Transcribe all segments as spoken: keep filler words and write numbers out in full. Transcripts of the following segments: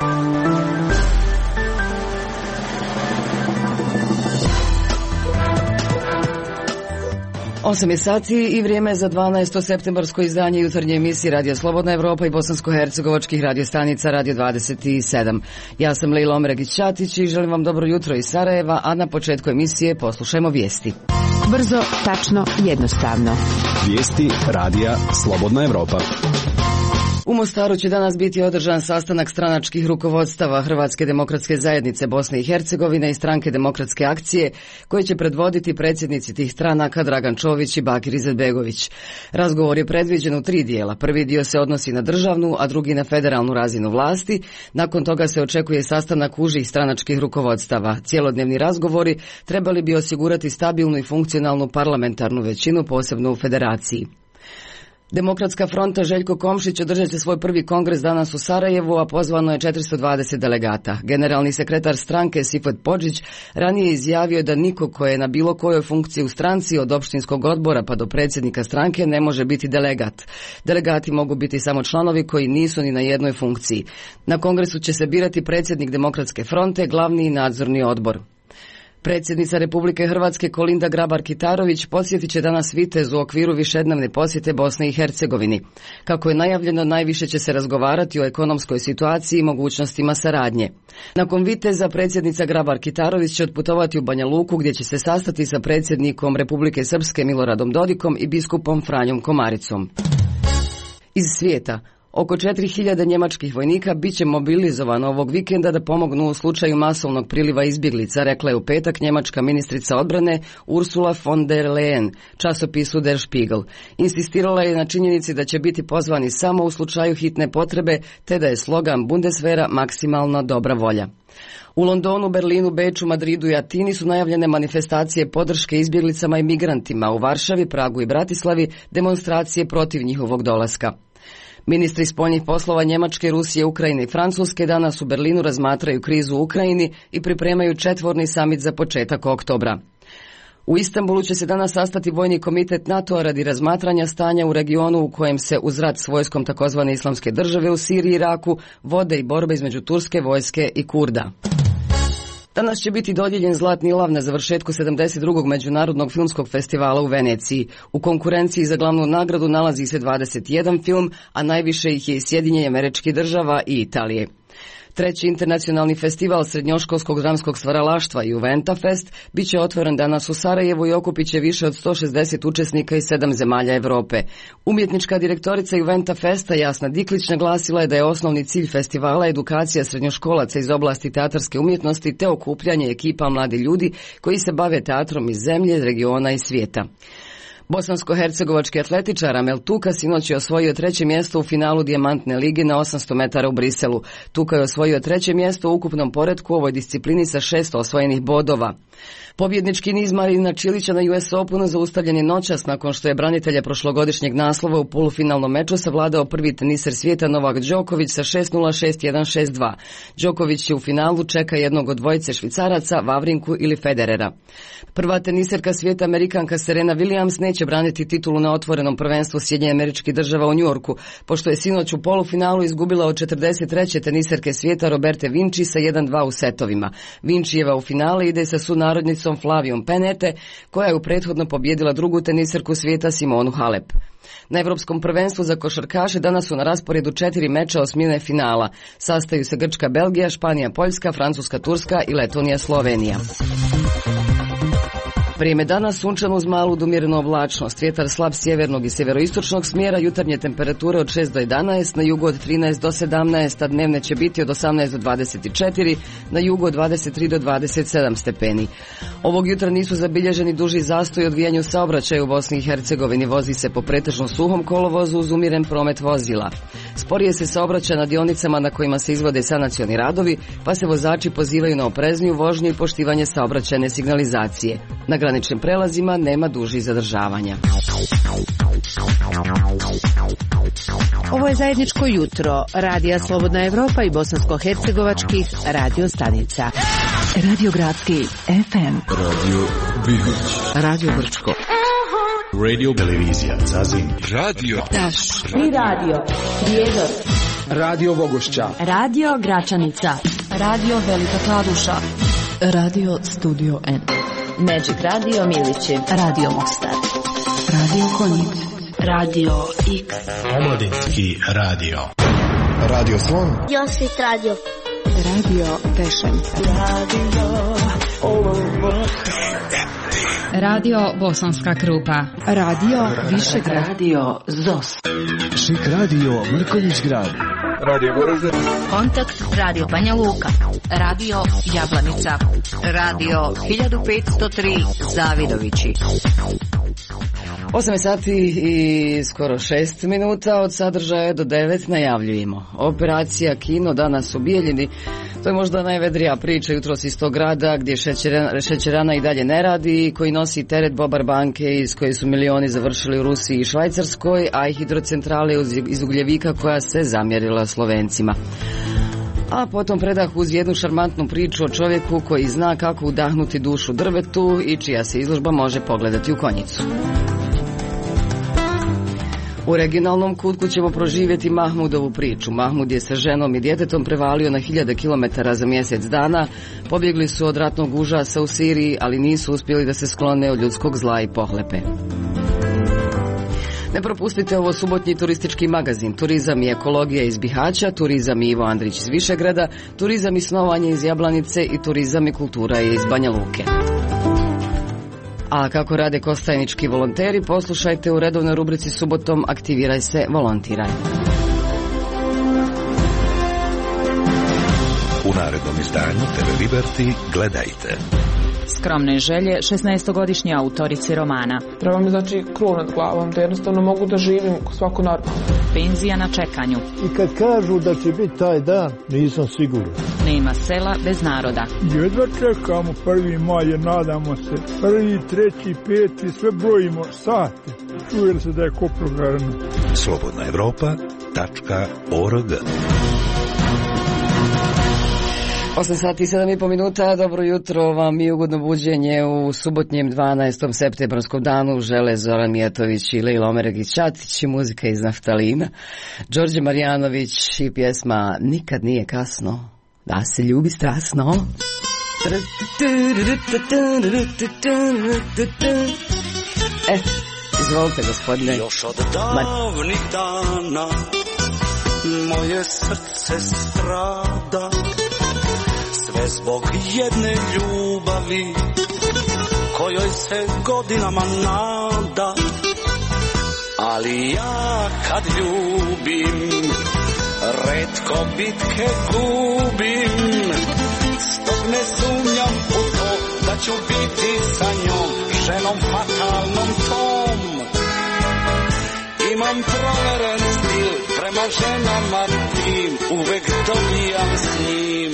osam je sati i vrijeme za dvanaesto septembarsko izdanje jutarnje emisije Radio Slobodna Evropa i bosansko-hercegovačkih radiostanica Radio dvadeset sedam. Ja sam Lejla Omeragić-Ćatić i želim vam dobro jutro iz Sarajeva, a na početku emisije poslušajmo vijesti. Brzo, tačno, jednostavno. Vijesti Radija Slobodna Evropa. U Mostaru će danas biti održan sastanak stranačkih rukovodstava Hrvatske demokratske zajednice Bosne i Hercegovine i Stranke demokratske akcije, koje će predvoditi predsjednici tih stranaka Dragan Čović i Bakir Izetbegović. Razgovor je predviđen u tri dijela. Prvi dio se odnosi na državnu, a drugi na federalnu razinu vlasti. Nakon toga se očekuje sastanak užih stranačkih rukovodstava. Cijelodnevni razgovori trebali bi osigurati stabilnu i funkcionalnu parlamentarnu većinu, posebno u federaciji. Demokratska fronta Željko Komšić održat će svoj prvi kongres danas u Sarajevu, a pozvano je četiristo dvadeset delegata. Generalni sekretar stranke Sifet Podžić ranije izjavio da niko ko je na bilo kojoj funkciji u stranci, od opštinskog odbora pa do predsjednika stranke, ne može biti delegat. Delegati mogu biti samo članovi koji nisu ni na jednoj funkciji. Na kongresu će se birati predsjednik Demokratske fronte, glavni i nadzorni odbor. Predsjednica Republike Hrvatske Kolinda Grabar-Kitarović posjetit će danas Vitez u okviru višednevne posjete Bosne i Hercegovini. Kako je najavljeno, najviše će se razgovarati o ekonomskoj situaciji i mogućnostima saradnje. Nakon Viteza predsjednica Grabar-Kitarović će otputovati u Banja Luku, gdje će se sastati sa predsjednikom Republike Srpske Miloradom Dodikom i biskupom Franjom Komaricom. Iz svijeta. Oko četiri hiljade njemačkih vojnika bit će mobilizovano ovog vikenda da pomognu u slučaju masovnog priliva izbjeglica, rekla je u petak njemačka ministrica odbrane Ursula von der Leyen časopisu Der Spiegel. Insistirala je na činjenici da će biti pozvani samo u slučaju hitne potrebe, te da je slogan Bundeswehra maksimalna dobra volja. U Londonu, Berlinu, Beču, Madridu i Atini su najavljene manifestacije podrške izbjeglicama i migrantima. U Varšavi, Pragu i Bratislavi demonstracije protiv njihovog dolaska. Ministri spoljnih poslova Njemačke, Rusije, Ukrajine i Francuske danas u Berlinu razmatraju krizu u Ukrajini i pripremaju četvorni samit za početak oktobra. U Istanbulu će se danas sastati vojni komitet NATO-a radi razmatranja stanja u regionu u kojem se uz rat s vojskom takozvane islamske države u Siriji i Iraku vode i borbe između turske vojske i Kurda. Danas će biti dodijeljen Zlatni lav na završetku sedamdeset drugog međunarodnog filmskog festivala u Veneciji. U konkurenciji za glavnu nagradu nalazi se dvadeset jedan film, a najviše ih je iz Sjedinjenih Američkih Država i Italije. Treći internacionalni festival srednjoškolskog dramskog stvaralaštva Juventa Fest bit će otvoren danas u Sarajevu i okupit će više od sto šezdeset učesnika iz sedam zemalja Europe. Umjetnička direktorica Juventa Festa Jasna Diklić naglasila je da je osnovni cilj festivala edukacija srednjoškolaca iz oblasti teatarske umjetnosti te okupljanje ekipa mladi ljudi koji se bave teatrom iz zemlje, regiona i svijeta. Bosansko-hercegovački atletičar Amel Tuka sinoć je osvojio treće mjesto u finalu Dijamantne lige na osamsto metara u Briselu. Tuka je osvojio treće mjesto u ukupnom poretku u ovoj disciplini sa šest osvojenih bodova. Pobjednički niz Marina Čilića na U S Openu zaustavljen je noćas nakon što je branitelja prošlogodišnjeg naslova u polufinalnom meču savladao prvi teniser svijeta Novak Đoković sa šest nula, šest jedan, šest dva. Đoković će u finalu čeka jednog od dvojice Švicaraca, Vavrinku ili Federera. Prva teniserka svijeta Amerikanka Serena Williams neće braniti titulu na otvorenom prvenstvu Sjedinjenih Američkih Država u Njujorku, pošto je sinoć u polufinalu izgubila od četrdeset treće teniserke svijeta Roberte Vinci sa jedan dva u setovima. Vincijeva u finale ide sa sunarodnicom Flavijom Penete, koja je u prethodno pobjedila drugu teniserku svijeta Simonu Halep. Na Europskom prvenstvu za košarkaše danas su na rasporedu četiri meča osmine finala. Sastaju se Grčka, Belgija, Španija, Poljska, Francuska, Turska i Letonija, Slovenija. Vrijeme danas sunčano uz malu do umjerenu oblačnost, vjetar slab sjevernog i sjeveroistočnog smjera, jutarnje temperature od šest do jedanaest, na jugu od trinaest do sedamnaest, a dnevne će biti od osamnaest do dvadeset četiri, na jugu od dvadeset tri do dvadeset sedam stepeni. Ovog jutra nisu zabilježeni duži zastoj u odvijanju saobraćaja u Bosni i Hercegovini, vozi se po pretežno suhom kolovozu uz umjeren promet vozila. Sporije se saobraća na dionicama na kojima se izvode sanacioni radovi, pa se vozači pozivaju na oprezniju vožnju i poštivanje saobraćajne signalizacije. Na graničnim prelazima nema dužih zadržavanja. Ovo je zajedničko jutro Radija Slobodna Evropa i bosansko-hercegovačkih radio stanica. Radio Gradski F M, Radio Bihoć, Radio Brčko, Radio Televizija Zazin, Radio Taš i Radio Prijedor, Radio Vogošća. Radio Gračanica. Radio Velika Kladuša. Radio Studio N. Magic Radio Milići. Radio Mostar. Radio Konjic. Radio X. Omladinski radio. Radio Slon. Josvit radio. Radio Pešen. Radio Radio Bosanska Krupa. Radio Višegrad. Radio Zos. Šik radio Mrkonjić Grad. Radio Goražde. Kontakt Radio Banja Luka. Radio Jablanica. Radio hiljadu petsto tri Zavidovići. osam sati i skoro šest minuta od sadržaja do devet najavljujemo. Operacija Kino danas u Bijeljini. To je možda najvedrija priča jutros iz tog grada gdje šećerana, šećerana i dalje ne radi i koji nosi teret Bobar banke iz koje su milioni završili u Rusiji i Švajcarskoj, a i hidrocentrale iz ugljevika koja se zamjerila Slovencima. A potom predah uz jednu šarmantnu priču o čovjeku koji zna kako udahnuti dušu drvetu i čija se izložba može pogledati u Konjicu. U regionalnom kutku ćemo proživjeti Mahmudovu priču. Mahmud je sa ženom i djetetom prevalio na hiljade kilometara za mjesec dana. Pobjegli su od ratnog užasa u Siriji, ali nisu uspjeli da se sklone od ljudskog zla i pohlepe. Ne propustite ovo subotnji turistički magazin. Turizam i ekologija iz Bihaća, turizam i Ivo Andrić iz Višegrada, turizam i snovanje iz Jablanice i turizam i kultura iz Banja Luke. A kako rade kostajnički volonteri, poslušajte u redovnoj rubrici subotom Aktiviraj se, volontiraj. U narednom izdanju T V Liberty gledajte. Skromne želje šesnaestogodišnje autorice romana. Treba mi znači krov nad glavom, da jednostavno mogu da živim svako normalno. Penzija na čekanju. I kad kažu da će biti taj dan, nisam siguran. Nema sela bez naroda. Jedva čekamo prvi maj, jer nadamo se. Prvi, treći, peti, sve brojimo sate. Čuje se da je koprogarno. Slobodna Evropa tačka org. osam sati i sedam i po minuta, dobro jutro vam i ugodno buđenje u subotnjem dvanaestom septembrskom danu žele Zoran Mijatović i Lejla Omeregić-Ćatić i muzika iz Naftalina, Đorđe Marjanović i pjesma Nikad nije kasno da se ljubi strasno. E, izvolite gospodine. Još od davnih dana moje srce strada, sve zbog jedne ljubavi kojoj se godinama nada. Ali ja kad ljubim retko bitke gubim, stog ne sumnjam u to da ću biti sa njom, ženom fatalnom tom. Imam proveren stil prema ženama tim, uvek dobijam s njim.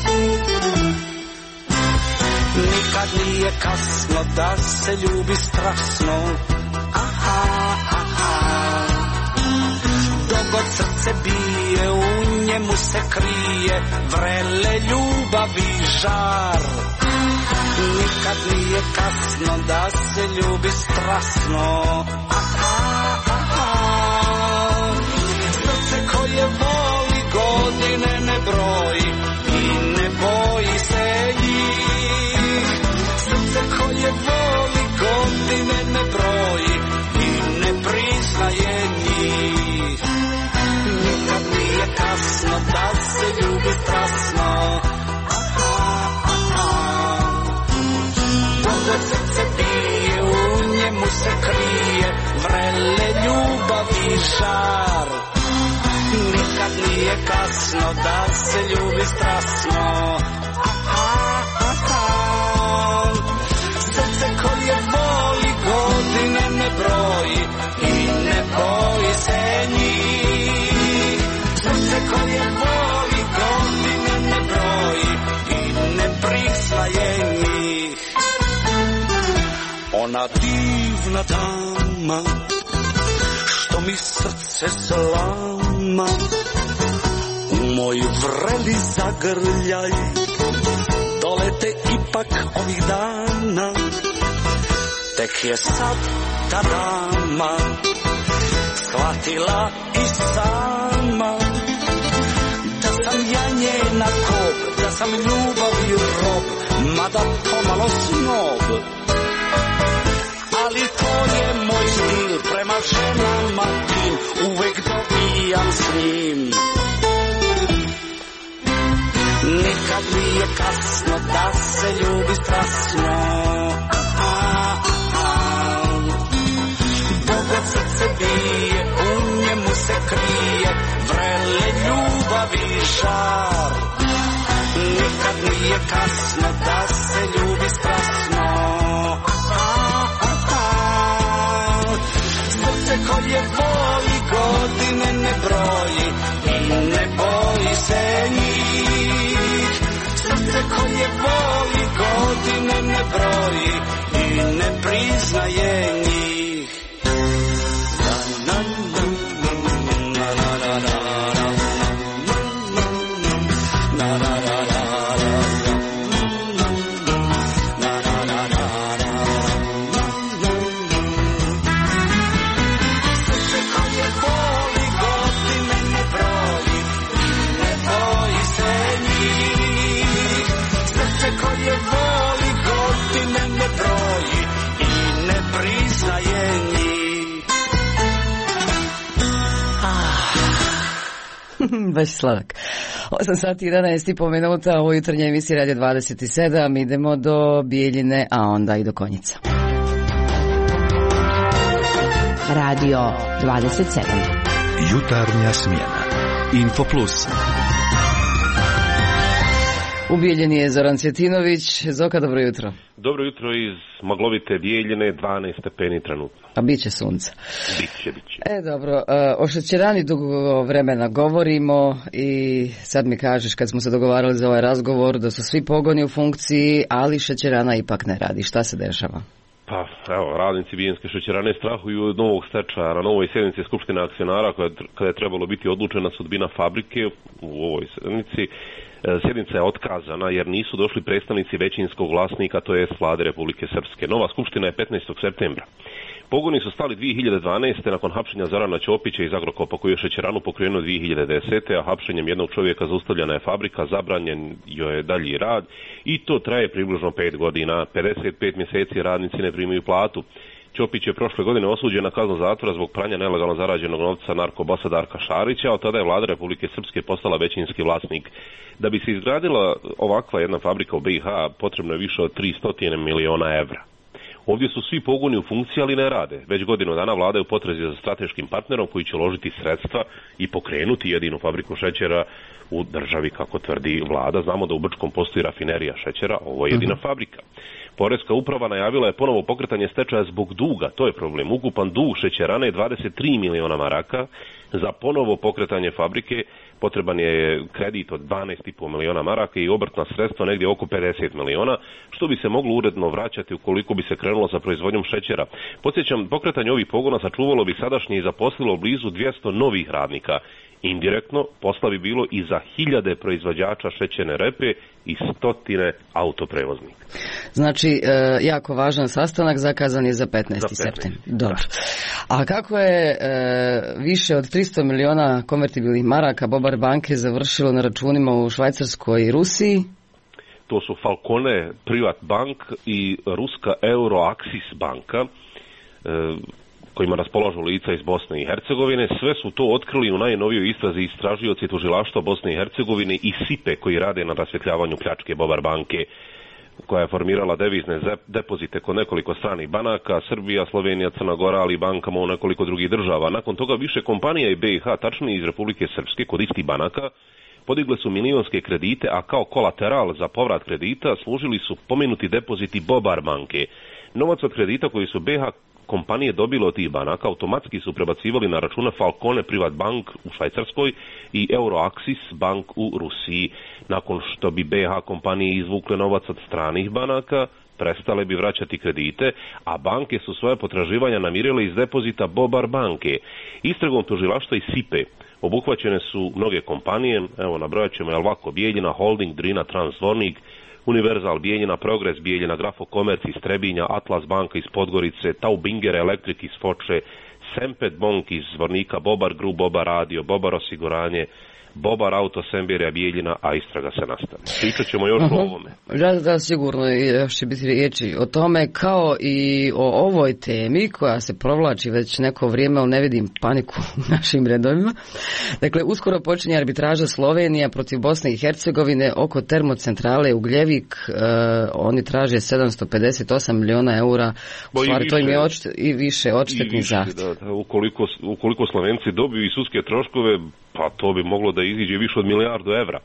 Nikad nije kasno da se ljubi strasno, aha, aha. Dogod srce bije, u njemu se krije vrele ljubavi žar. Nikad nije kasno da se ljubi strasno, aha, aha. Srce koje voli godine ne broji i ne boji se njih. Srce koje voli godine ne broji i ne priznaje njih. Nikad nije kasno da se ljubi strasno, aha, aha. Dogod srce bije, u njemu se krije vrele ljubavi žar. Nikad nije kasno da se ljubi strasno, aha, aha. Srce koje voli godine ne broji i ne boji se njih. Srce koje voli godine ne broji i ne priznaje njih. Ona divna dama što mi srce slama, u moj vreli zagrljaj dolete ipak ovih dana. Tek je sad ta dama shvatila i sama sam ljubavi rob, mada pomalo snob. Ali to je moj stil, prema ženama tim, uvek dobijam s njim. Nikad nije kasno da se ljubi strasno. Bogo srce bije, u njemu se krije vrele ljubavi žar. Nikad nije kasno da se ljubi strasno. Srce koje voli godine ne broji i ne boji se njih. Srce koje voli godine ne broji i ne priznaje njih. Na, na, na, na, na, na, na, na, na, na. Koje voli godine ne broji i ne priznaje njih. Baš sladak. osam sati i jedanaest i po minuta u jutarnjoj emisiji Radio dvadeset sedam. Idemo do Bijeljine, a onda i do Konjica. Radio dvadeset sedam. Jutarnja smjena. Info Plus. U Bijeljini je Zoran Cvjetinović. Zoka, dobro jutro. Dobro jutro iz maglovite Bijeljine, dvanaest stepeni trenutno. A bit će sunca. Biće, biće. E, dobro, o šećerani dugo vremena govorimo i sad mi kažeš kad smo se dogovarali za ovaj razgovor da su svi pogoni u funkciji, ali šećerana ipak ne radi. Šta se dešava? Pa, evo, radnici Bijeljinske šećerane strahuju od novog stečaja na novoj sjednici Skupštine akcionara kada je trebalo biti odlučena sudbina fabrike u ovoj sjednici. Sjednica je otkazana jer nisu došli predstavnici većinskog vlasnika, to je Vlade Republike Srpske. Nova skupština je petnaestog septembra. Pogoni su stali dvije hiljade dvanaeste. nakon hapšenja Zorana Ćopića iz Agrokopa koji je šećeranu pokrenuo dvije hiljade desete. a hapšenjem jednog čovjeka zaustavljena je fabrika, zabranjen joj je dalji rad i to traje približno pet godina. pedeset pet mjeseci radnici ne primaju platu. Ćopić je prošle godine osuđen na kaznu zatvora zbog pranja nelegalno zarađenog novca narkobosa Darka Šarića, a od tada je Vlada Republike Srpske postala većinski vlasnik. Da bi se izgradila ovakva jedna fabrika u B i H potrebno je više od tristo miliona evra. Ovdje su svi pogoni u funkciji, ali ne rade. Već godinu dana Vlada je u potrazi za strateškim partnerom koji će uložiti sredstva i pokrenuti jedinu fabriku šećera u državi, kako tvrdi Vlada. Znamo da u Brčkom postoji rafinerija šećera, ovo je jedina fabrika. Poreska uprava najavila je ponovo pokretanje stečaja zbog duga, to je problem. Ukupan dug šećerane je dvadeset tri miliona maraka. Za ponovo pokretanje fabrike potreban je kredit od dvanaest i po miliona maraka i obrtna sredstva negdje oko pedeset miliona, što bi se moglo uredno vraćati ukoliko bi se krenulo sa proizvodnjom šećera. Podsjećam, pokretanje ovih pogona sačuvalo bi sadašnje i zaposlilo blizu dvjesto novih radnika. Indirektno, posla bi bilo i za hiljade proizvođača šećerne repe i stotine autoprevoznika. Znači, e, jako važan sastanak, zakazan je za petnaesti septembar. Dobro. A kako je e, više od tristo miliona konvertibilnih maraka Bobar banke završilo na računima u Švajcarskoj i Rusiji? To su Falcone Privat Bank i ruska Euroaxis banka, e, kojima raspolažu lica iz Bosne i Hercegovine. Sve su to otkrili u najnovijoj istrazi istražioci tužilaštva Bosne i Hercegovine i SIPE koji rade na rasvjetljavanju pljačke Bobar banke, koja je formirala devizne depozite kod nekoliko stranih banaka, Srbija, Slovenija, Crna Gora, ali i bankama u nekoliko drugih država. Nakon toga više kompanija i B i H, tačnije iz Republike Srpske, kod istih banaka, podigle su milionske kredite, a kao kolateral za povrat kredita služili su pomenuti depoziti Bobar banke. Novac od kredita koji su B i H kompanije dobile od tih banaka automatski su prebacivali na račune Falcone Privat Bank u Švajcarskoj i Euroaxis Bank u Rusiji. Nakon što bi B i H kompanije izvukle novac od stranih banaka, prestale bi vraćati kredite, a banke su svoje potraživanja namirile iz depozita Bobar banke. Istragom tužilaštva i SIPE obuhvaćene su mnoge kompanije, evo nabrojat ćemo Elvako Bijeljina, Holding, Drina, Transvornik, Univerzal Bijeljina, Progres Bijeljina, Grafo Komerc iz Trebinja, Atlas banka iz Podgorice, Taubinger Electric iz Foče, Sempet Bonk iz Zvornika, Bobar Group, Bobar Radio, Bobar Osiguranje, Bobar Auto, Sembirija, Bijeljina, a istraga se nastavlja. Pričat ćemo još uh-huh. o ovome. Da, da, sigurno još će biti riječi o tome, kao i o ovoj temi koja se provlači već neko vrijeme, ali ne vidim paniku u našim redovima. Dakle, uskoro počinje arbitraža Slovenija protiv Bosne i Hercegovine oko termocentrale Ugljevik. E, oni traže sedamsto pedeset osam milijuna eura, u stvari to im je odšte, i više odštetni zahtjev. Da, da, ukoliko, ukoliko Slovenci dobiju i sudske troškove, pa to bi moglo da iziđe više od milijardu evra.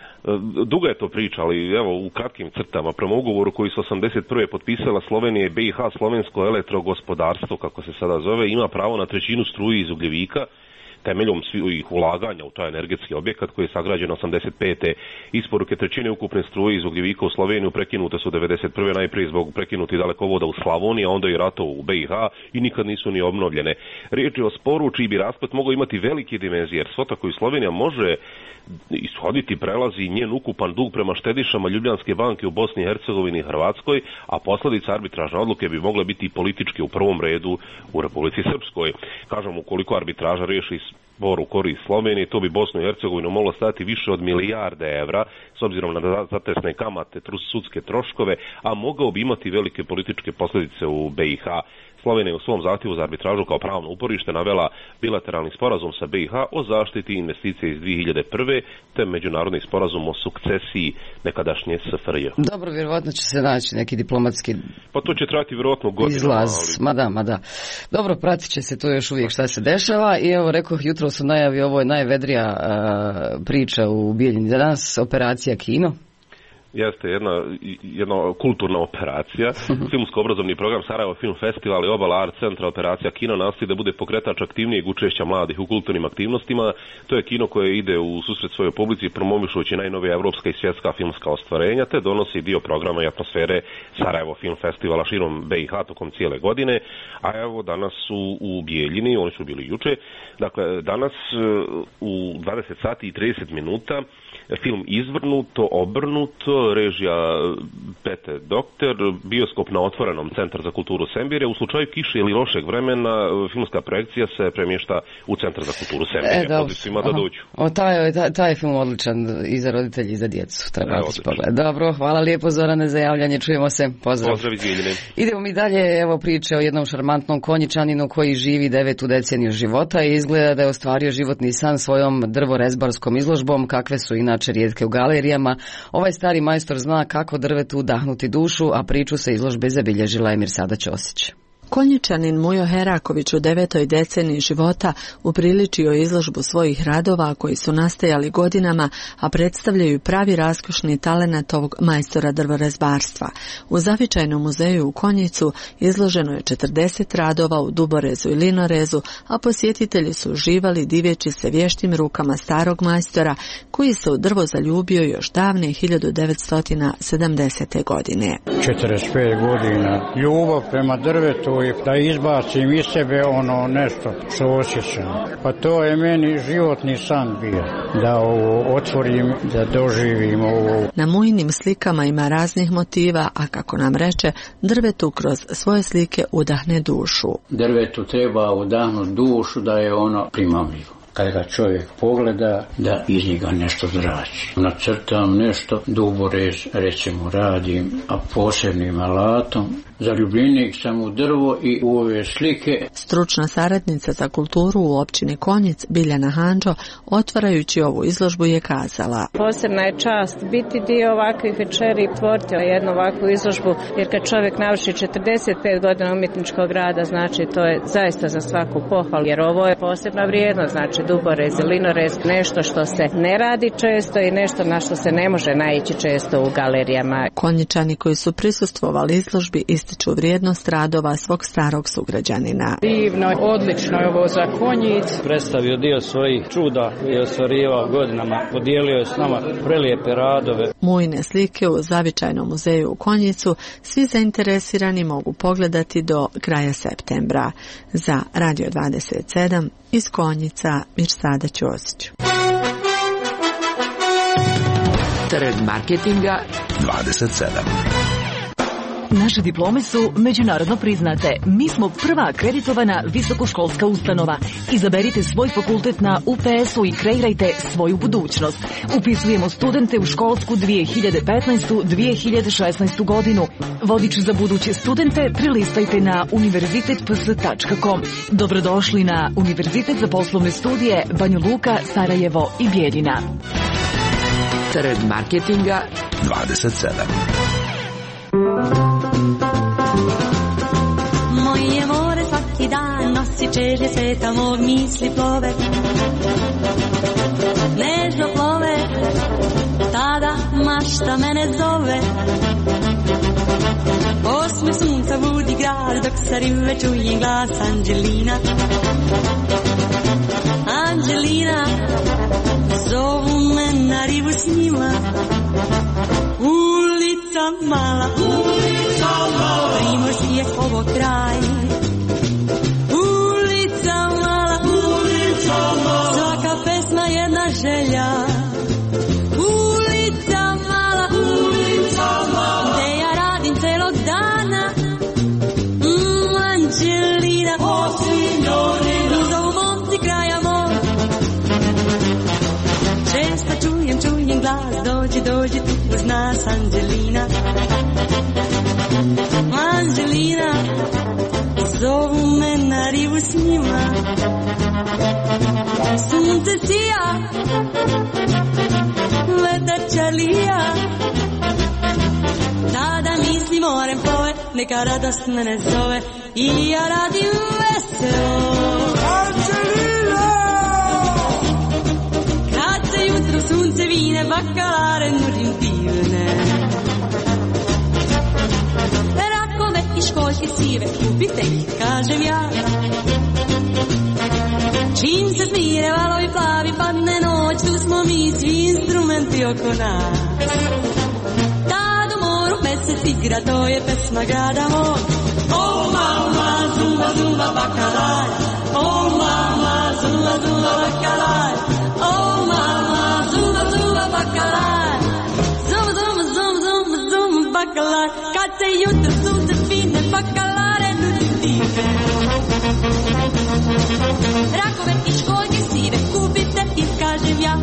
Duga je to priča, ali evo u kratkim crtama, prema ugovoru koji su osamdeset prve potpisala Slovenija i B i H, slovensko elektrogospodarstvo, kako se sada zove, ima pravo na trećinu struje iz Ugljevika, temeljom svih ulaganja u taj energetski objekat koji je sagrađen osamdeset pete Isporuke trećine ukupne struje iz Ugljevika u Sloveniju prekinute su devedeset prve najprije zbog prekinutih dalekovoda u Slavoniji, a onda i ratova u B i H i nikad nisu ni obnovljene. Riječ je o sporu čiji bi rasplet mogao imati velike dimenzije, jer svota koju Slovenija može ishoditi prelazi njen ukupan dug prema štedišama Ljubljanske banke u Bosni i Hercegovini i Hrvatskoj, a posljedica arbitražne odluke bi mogle biti političke u prvom redu u Republici Srpskoj. Kažem, ukoliko arbitraža riješi spor u korist Slovenije, to bi Bosnu i Hercegovinu moglo stati više od milijarde evra, s obzirom na zatesne kamate, sudske troškove, a mogao bi imati velike političke posljedice u B i H. Slovenija je u svom zahtjevu za arbitražu kao pravno uporište navela bilateralni sporazum sa B i H o zaštiti investicije iz dvije hiljade prve te međunarodni sporazum o sukcesiji nekadašnje S F R J. Dobro, vjerovatno će se naći neki diplomatski pa to će trajati vjerojatno godinu. Izlaz, ali... ma da, ma da. Dobro, pratit će se to još uvijek šta se dešava i evo rekao, jutro su najavi, ovo je najvedrija uh, priča u Bijeljini danas, operacija Kino. Jeste jedna, jedna kulturna operacija. Filmsko-obrazovni program Sarajevo Film Festival i Obala Art Centra operacija Kino nastoji da bude pokretač aktivnijeg učešća mladih u kulturnim aktivnostima. To je kino koje ide u susret svojoj publici promovišući najnovija evropska i svjetska filmska ostvarenja, te donosi dio programa i atmosfere Sarajevo Film Festivala širom B i H tokom cijele godine. A evo danas su u Bijeljini, oni su bili juče. Dakle, danas u dvadeset sati i trideset minuta film Izvrnuto, obrnuto, režija Pete Doktor, bioskop na otvorenom, Centar za kulturu Sembire. U slučaju kiše ili lošeg vremena, filmska projekcija se premješta u Centar za kulturu Sembire. Pozdrav svima da dođu. O, taj, taj, taj film odličan i za roditelji i za djecu. Treba otići pogled. Dobro, hvala lijepo Zorane za javljanje. Čujemo se. Pozdrav. Pozdrav iz Bijeljine. Idemo mi dalje. Evo priče o jednom šarmantnom konjičaninu koji živi devetu deceniju života i izgleda da je ostvario životni san svojom drvorezbarskom izložbom, kakve su inače rijetke u galerijama. Ovaj stari majstor zna kako drvetu udahnuti dušu, a priču sa izložbe zabilježila Emir Sada Ćosić. Konjičanin Mujo Heraković u devetoj deceniji života upriličio izložbu svojih radova koji su nastajali godinama, a predstavljaju pravi raskošni talenat ovog majstora drvorezbarstva. U zavičajnom muzeju u Konjicu izloženo je četrdeset radova u duborezu i linorezu, a posjetitelji su uživali divjeći se vještim rukama starog majstora koji se u drvo zaljubio još davne hiljadu devetsto sedamdesete godine. četrdeset pet godina ljubav prema drvetu i da izbacim iz sebe ono nešto što osjećam. Pa to je meni životni san bio, da ovo otvorim, da doživim ovo. Na Mujinim slikama ima raznih motiva, a kako nam reče, drvetu kroz svoje slike udahne dušu. Drvetu treba udahnuti dušu da je ono primamljivo. Kad ga čovjek pogleda, da iz njega nešto zrači. Nacrtam nešto, duborez, recimo radim, a posebnim alatom. Zaljubljenik sam u drvo i u ove slike. Stručna saradnica za kulturu u općini Konjic, Biljana Handžo, otvarajući ovu izložbu je kazala: posebna je čast biti dio ovakvih večeri i tvoriti jednu ovakvu izložbu, jer kad čovjek navrši četrdeset pet godina umjetničkog rada, znači to je zaista za svaku pohvalu, jer ovo je posebna vrijednost, znači duborez i linorez, nešto što se ne radi često i nešto na što se ne može naići često u galerijama. Konjičani koji su prisustvovali izložbi ističu vrijednost radova svog starog sugrađanina. Divno, odlično je ovo za Konjic. Predstavio dio svojih čuda i ostvarivao godinama, podijelio je s nama prelijepe radove. Mujine slike u zavičajnom muzeju u Konjicu svi zainteresirani mogu pogledati do kraja septembra. Za Radio dvadeset sedam iz Konjica, Mirsada Ćosić. Trg marketinga dvadeset sedam. Naše diplome su međunarodno priznate. Mi smo prva akreditovana visokoškolska ustanova. Izaberite svoj fakultet na U P S-u i kreirajte svoju budućnost. Upisujemo studente u školsku dvije hiljade petnaestu dvije hiljade šesnaestu godinu. Vodič za buduće studente prilistajte na univerzitet p s tačka com. Dobrodošli na Univerzitet za poslovne studije Banja Luka, Sarajevo i Bijeljina. Trg marketinga dvadeset sedam. Moje more svaki dan nosi čežnje sveta mog, misli plove, nežno plove, tada mašta mene zove. Osme sunca budi grad, dok sa rive čujem glas Anđelina. Anđelina, zovu me na rivu s njima. Ulica mala, ulica mala, primorski je ovo kraj. Ulica mala, ulica mala, svaka pesma jedna želja. Ulica mala, ulica mala, gde ja radim celog dana. Mm, Anđelina, o signorina, zovu momci kraja mog. Često čujem, čujem glas, dođi, dođi tu uz nas, Anđelina. Anđelina, zovu me na rivu s njima. Sunce sija, vetar čalija, tada misli morem plove, neka radost mene zove i ja radim veselo. Anđelina! Kad se jutro sunce vine, bakalare nudim divne. Rakove i školjke sive, kupite ih, kažem ja. Čim se smire valovi plavi, padne noć, tu smo mi svi instrumenti oko nas. Tad u moru mesec igra, to je pesma grada mog. O mama, zumba, zumba, bakalar. O mama, zumba, zumba, bakalar. O mama, zumba, zumba, bakalar. Zumba, zumba, zumba, zumba, zumba, bakalar. Kad se jutro sunce spine, bakalare nudim divne. Rakove i školjke sive, kupite ih, kažem ja.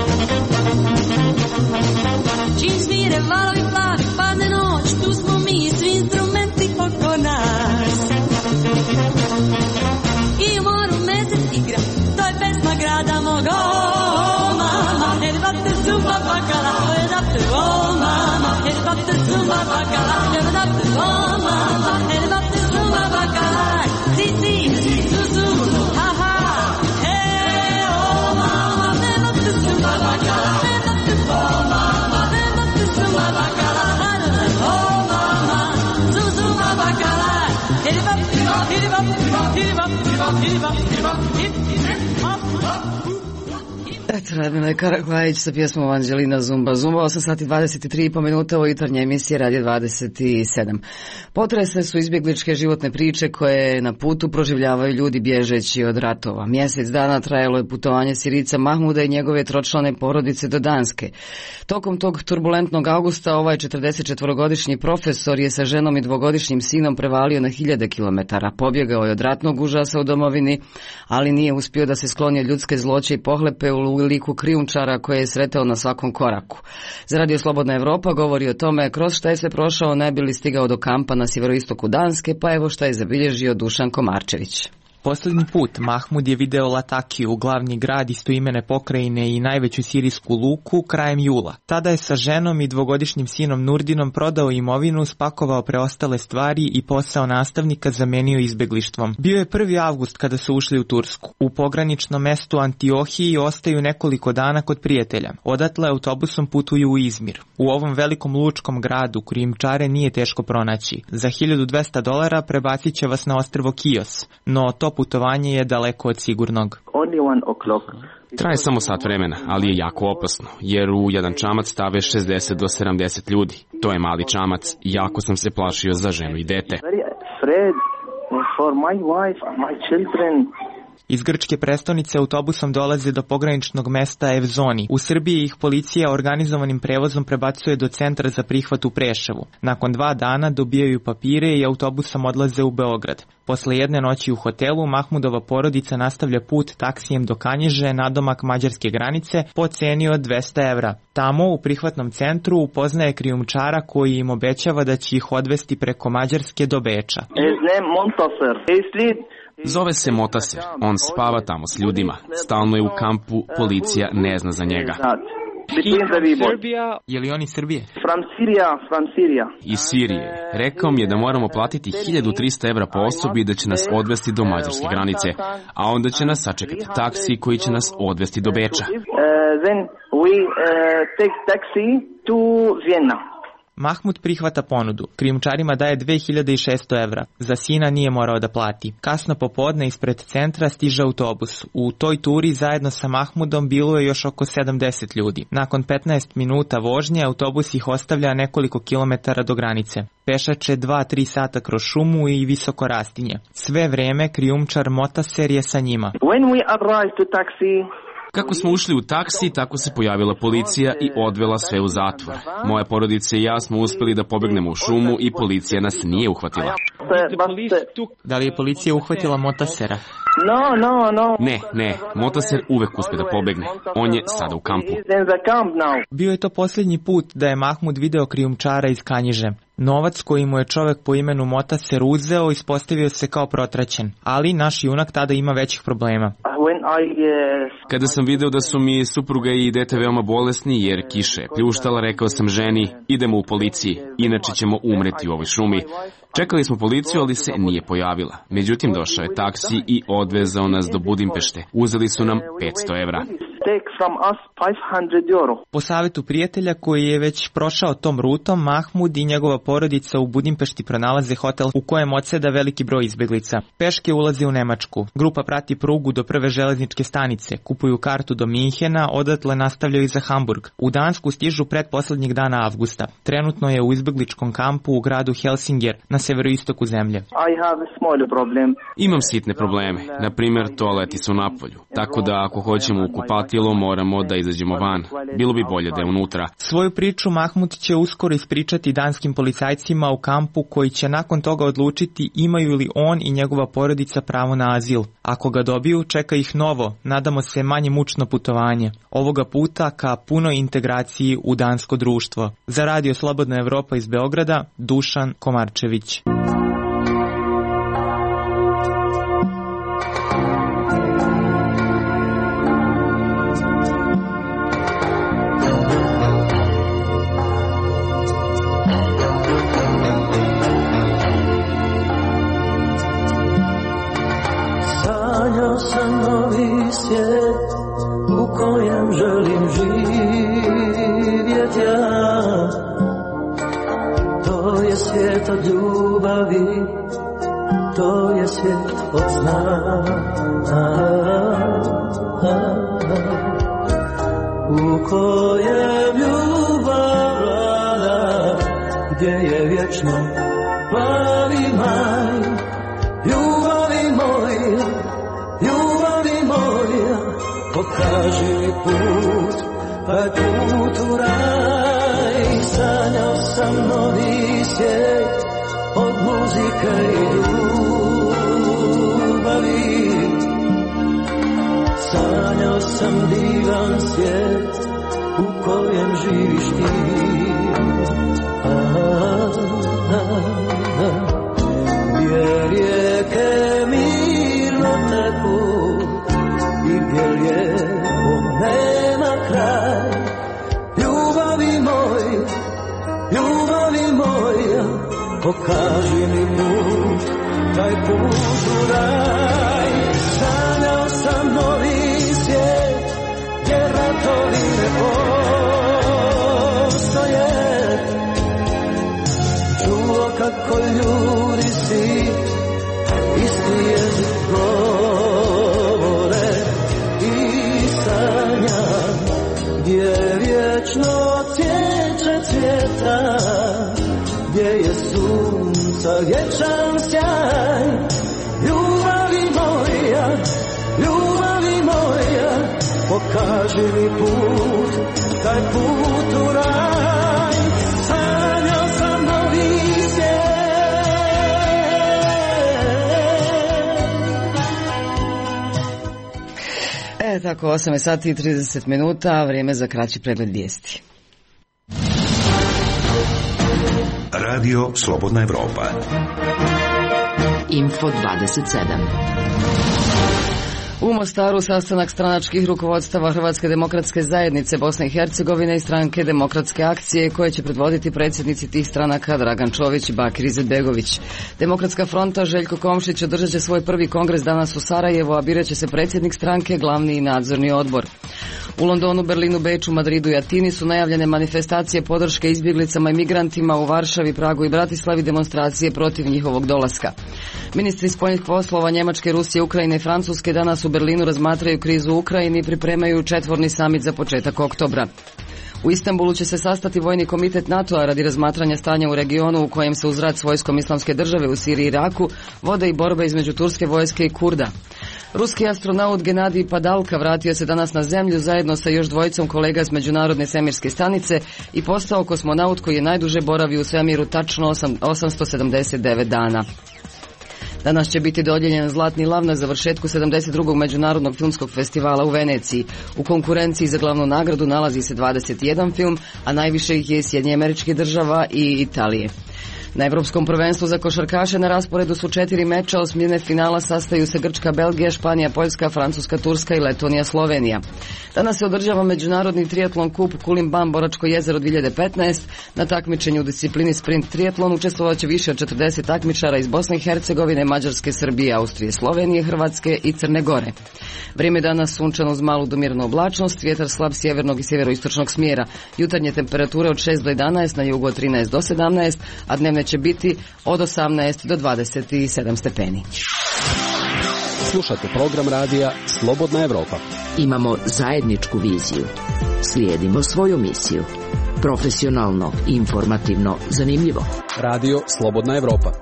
Čim svire valovi plavi, padne noć, tu smo mi, svi instrumenti oko nas. I u moru mesec igra, to je pesma grada mog. O mama, herbate zumba bakala, herbate, o mama, herbate zumba bakala, herbate, o mama, herbate zumba bakala. Si, si, su, su, ha, ha, he, o mama, herbate zumba bakala, herbate, o mama, herbate zumba bakala, o mama, zu, zumba bakala, herbate, herbate, herbate, herbate, herbate. Eto, Radmila je Karakvajić sa pjesmom Anđelina Zumba Zumba, osam sati dvadeset tri i po minuta, ovo jutarnje emisije Radio dvadeset sedam. Potresne su izbjegličke životne priče koje na putu proživljavaju ljudi bježeći od ratova. Mjesec dana trajalo je putovanje Sirica Mahmuda i njegove tročlane porodice do Danske. Tokom tog turbulentnog augusta ovaj četrdesetčetvorogodišnji profesor je sa ženom i dvogodišnjim sinom prevalio na hiljade kilometara. Pobjegao je od ratnog užasa u domovini, ali nije uspio da se skloni od ljudske zloće i pohlepe u liku krijumčara koje je sretao na svakom koraku. Za Radio Slobodna Evropa govori o tome kroz šta je sve prošao ne bi li stigao do kampa na sjeveroistoku Danske, pa evo šta je zabilježio Dušan Komarčević. Poslednji put Mahmud je video Latakiju, glavni grad istoimene pokrajine i najveću sirijsku luku, krajem jula. Tada je sa ženom i dvogodišnjim sinom Nurdinom prodao imovinu, spakovao preostale stvari i posao nastavnika zamenio izbeglištvom. Bio je prvi avgust kada su ušli u Tursku. U pograničnom mestu Antiohiji ostaju nekoliko dana kod prijatelja. Odatle autobusom putuju u Izmir. U ovom velikom lučkom gradu krijumčare nije teško pronaći. Za hiljadu dvesta dolara prebacit će vas na ostrvo Kios, no to putovanje je daleko od sigurnog. Traje samo sat vremena, ali je jako opasno, jer u jedan čamac stave šezdeset do sedamdeset ljudi. To je mali čamac, jako sam se plašio za ženu i dete. Iz grčke prestonice autobusom dolaze do pograničnog mesta Evzoni. U Srbiji ih policija organizovanim prevozom prebacuje do centra za prihvat u Preševu. Nakon dva dana dobijaju papire i autobusom odlaze u Beograd. Posle jedne noći u hotelu, Mahmudova porodica nastavlja put taksijem do Kanjiže, nadomak mađarske granice, po ceni od dvesta evra. Tamo, u prihvatnom centru, upoznaje krijumčara koji im obećava da će ih odvesti preko Mađarske do Beča. Zove se Motaser, on spava tamo s ljudima. Stalno je u kampu, policija ne zna za njega. Je li on iz Srbije? Iz Sirije. Rekao mi je da moramo platiti hiljadu trista evra po osobi i da će nas odvesti do mađarske granice, a onda će nas sačekati taksi koji će nas odvesti do Beča. Mahmud prihvata ponudu. Krijumčarima daje dve hiljade šesto evra. Za sina nije morao da plati. Kasno popodne ispred centra stiže autobus. U toj turi zajedno sa Mahmudom bilo je još oko sedamdeset ljudi. Nakon petnaest minuta vožnje autobus ih ostavlja nekoliko kilometara do granice. Pešače dva tri sata kroz šumu i visoko rastinje. Sve vreme krijumčar Motaser je sa njima. When we arrived to taxi, kako smo ušli u taksi, tako se pojavila policija i odvela sve u zatvor. Moja porodica i ja smo uspeli da pobegnemo u šumu i policija nas nije uhvatila. Da li je policija uhvatila Motasera? No, no, no. Ne, ne, Motaser uvek uspe da pobegne. On je sada u kampu. Bio je to posljednji put da je Mahmud video krijumčara iz Kanjiže. Novac koji mu je čovek po imenu Motaser uzeo ispostavio se kao protraćen, ali naš junak tada ima većih problema. Kada sam video da su mi supruga i dete veoma bolesni jer kiše pljuštala, rekao sam ženi, idemo u policiji, inače ćemo umreti u ovoj šumi. Čekali smo policiju, ali se nije pojavila. Međutim, došao je taksi i odvezao nas do Budimpešte. Uzeli su nam petsto evra. Po savjetu prijatelja koji je već prošao tom rutom, Mahmud i njegova porodica u Budimpešti pronalaze hotel u kojem odseda veliki broj izbeglica. Peške ulaze u Nemačku. Grupa prati prugu do prve železničke stanice, kupuju kartu do Minhena, odatle nastavljaju za Hamburg. U Dansku stižu pretposlednjeg dana avgusta. Trenutno je u izbegličkom kampu u gradu Helsinger, na severoistoku zemlje. Imam sitne probleme, na primjer toaleti su napolju, tako da ako hoćemo u kupatilo moramo da izađemo van. Bilo bi bolje da je unutra. Svoju priču Mahmud će uskoro ispričati danskim policajcima u kampu koji će nakon toga odlučiti imaju li on i njegova porodica pravo na azil. Ako ga dobiju, čeka ih novo, nadamo se manje mučno putovanje. Ovoga puta ka punoj integraciji u dansko društvo. Za Radio Slobodna Evropa iz Beograda, Dušan Komarčević. Sanjao sam novi svijet u kojem želim živjet ja. To je svijet od ljubavi, to je svijet od sna. U kojem ljubav vlada, gdje je vječno plavi maj. Ljubavi moja, ljubavi moja, pokaži mi put, taj put u raj. Sanjao sam novi svijet od muzike i ljubavi. Sanjao sam divan svijet u kojem živiš ti. Gdje rijeke mirno teku i gdje lijepom nema kraj. Ljubavi moja, ljubavi moja, pokaži mi put, taj put u raj. Sanjao sam novi svijet, gdje ratovi ne postoje. Čuo kako ljudi si isti jezik govore i sanjam gdje vječno tječe cvjeta, gdje je sunca vječan sjaj. Ljubavi moja, pokaži mi put, taj put u raj. Sanjao sam novi svijet. E, tako, osam sati i trideset minuta, vrijeme za kraći pregled vijesti. Radio Slobodna Evropa. Info dvadeset sedam. U Mostaru sastanak stranačkih rukovodstava Hrvatske demokratske zajednice Bosne i Hercegovine i stranke Demokratske akcije koje će predvoditi predsjednici tih stranaka Dragan Čović i Bakir Izetbegović. Demokratska fronta Željko Komšić održat će svoj prvi kongres danas u Sarajevu, a birat će se predsjednik stranke, glavni i nadzorni odbor. U Londonu, Berlinu, Beču, Madridu i Atini su najavljene manifestacije podrške izbjeglicama i migrantima, u Varšavi, Pragu i Bratislavi demonstracije protiv njihovog dolaska. Ministri spoljnih poslova Njemačke, Rusije, Ukrajine i Francuske danas u Berlinu razmatraju krizu u Ukrajini i pripremaju četvorni samit za početak oktobra. U Istanbulu će se sastati vojni komitet NATO-a radi razmatranja stanja u regionu u kojem se uz rat s vojskom Islamske države u Siriji i Iraku vode i borbe između turske vojske i Kurda. Ruski astronaut Genadij Padalka vratio se danas na zemlju zajedno sa još dvojicom kolega s Međunarodne svemirske stanice i postao kosmonaut koji je najduže boravio u svemiru, tačno osamsto sedamdeset devet dana. Danas će biti dodijeljen Zlatni lav na završetku sedamdeset drugog Međunarodnog filmskog festivala u Veneciji. U konkurenciji za glavnu nagradu nalazi se dvadeset jedan film, a najviše ih je Sjedinjenih Američkih Država i Italije. Na Evropskom prvenstvu za košarkaše na rasporedu su četiri meča, osmine finala sastaju se Grčka, Belgija, Španija, Poljska, Francuska, Turska i Letonija, Slovenija. Danas se održava Međunarodni triatlon kup Kulim-Ban Boračko jezero dvije hiljade petnaest. Na takmičenju u disciplini sprint triatlon učestvovat će više od četrdeset takmičara iz Bosne i Hercegovine, Mađarske, Srbije, Austrije, Slovenije, Hrvatske i Crne Gore. Vrijeme danas sunčano uz malu do mirnu oblačnost, vjetar slab sjevernog i sjeveroistočnog smjera. Jutarnje temperature od šest do jedanaest, na jugu od trinaest do sedamnaest, a dnevne će biti od osamnaest do dvadeset sedam stepeni. Slušate program radija Slobodna Evropa. Imamo zajedničku viziju. Slijedimo svoju misiju. Profesionalno, informativno, zanimljivo. Radio Slobodna Evropa.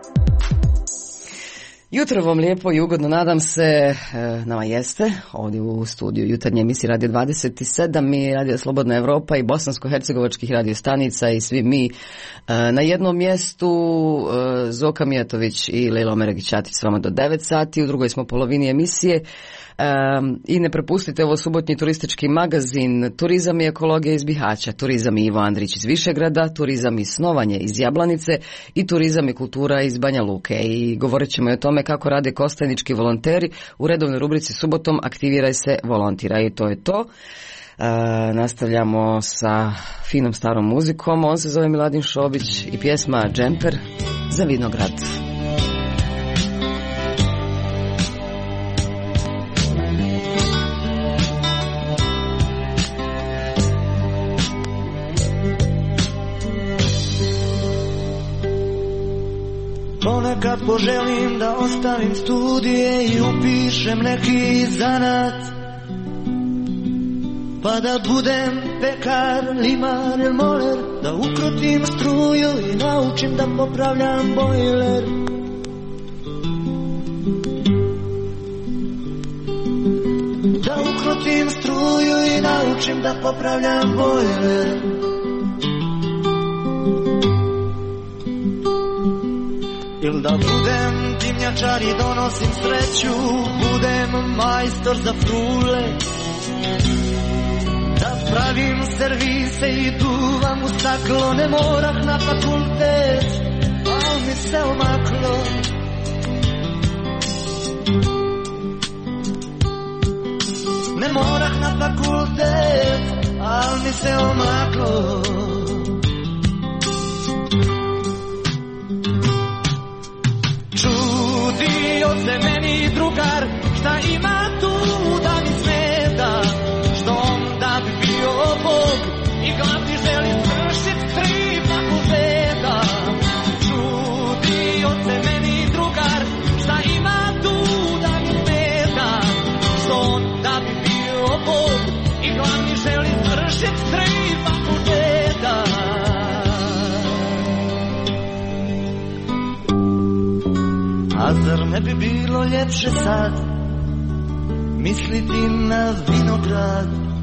Jutro vam lijepo i ugodno, nadam se, nama jeste, ovdje u studiju jutarnje emisije Radio dvadeset sedam i Radio Slobodna Evropa i bosansko-hercegovačkih radio stanica i svi mi na jednom mjestu. Zoka Mijatović i Lejla Omeragić-Atić s vama do devet sati, u drugoj smo polovini emisije. Um, I ne prepustite ovo subotnji turistički magazin Turizam i ekologija iz Bihaća, Turizam i Ivo Andrić iz Višegrada, Turizam i snovanje iz Jablanice i Turizam i kultura iz Banja Luke. I govorit ćemo i o tome kako rade kostajnički volonteri u redovnoj rubrici Subotom Aktiviraj se, volontira. I to je to. Uh, nastavljamo sa finom starom muzikom. On se zove Miladin Šobić i pjesma Džemper za vinograd. Ponekad poželim da ostavim studije i upišem neki zanat, pa da budem pekar, limar ili moler, da ukrotim struju i naučim da popravljam bojler. Da ukrotim struju i naučim da popravljam bojler. Ili da budem dimnjačar i donosim sreću, budem majstor za frule, da pravim servise i duvam u staklo. Ne morah na fakultet, al mi se omaklo. Ne morah na fakultet, al mi se omaklo. Čudio se meni drugar, šta ima tu da mi smeta, što onda bi bio Bog i glavni želi svršit tri fakulteta. Čudio se meni drugar, šta ima tu da mi smeta, što onda bi bio Bog i glavni želi svršit tri fakulteta. A zar ne bi bilo ljepše sad misliti na vinograd?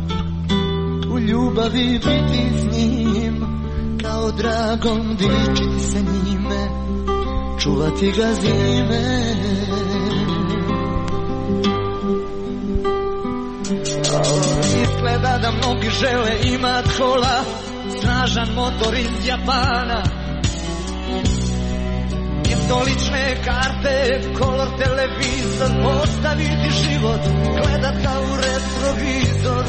ljubavi biti s njim, kao dragom dičiti se njime, čuvati ga zime. Izgleda da mnogi žele imat kola, snažan motor iz Japana, mjesto lične karte, kolor televizor, postaviti život, gledat ga u retrovizor.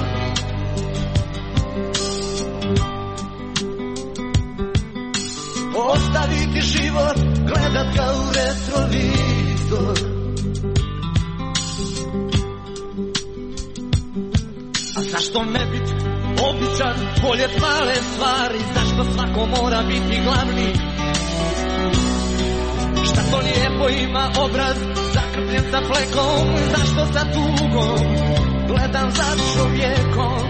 Postaviti život, gledat ga u retrovizor. A zašto ne bit običan, bolje male stvari, zašto svako mora biti glavni? Šta to lijepo ima obraz, zakrpljen sa flekom, zašto sa tugom gledam za čovjekom?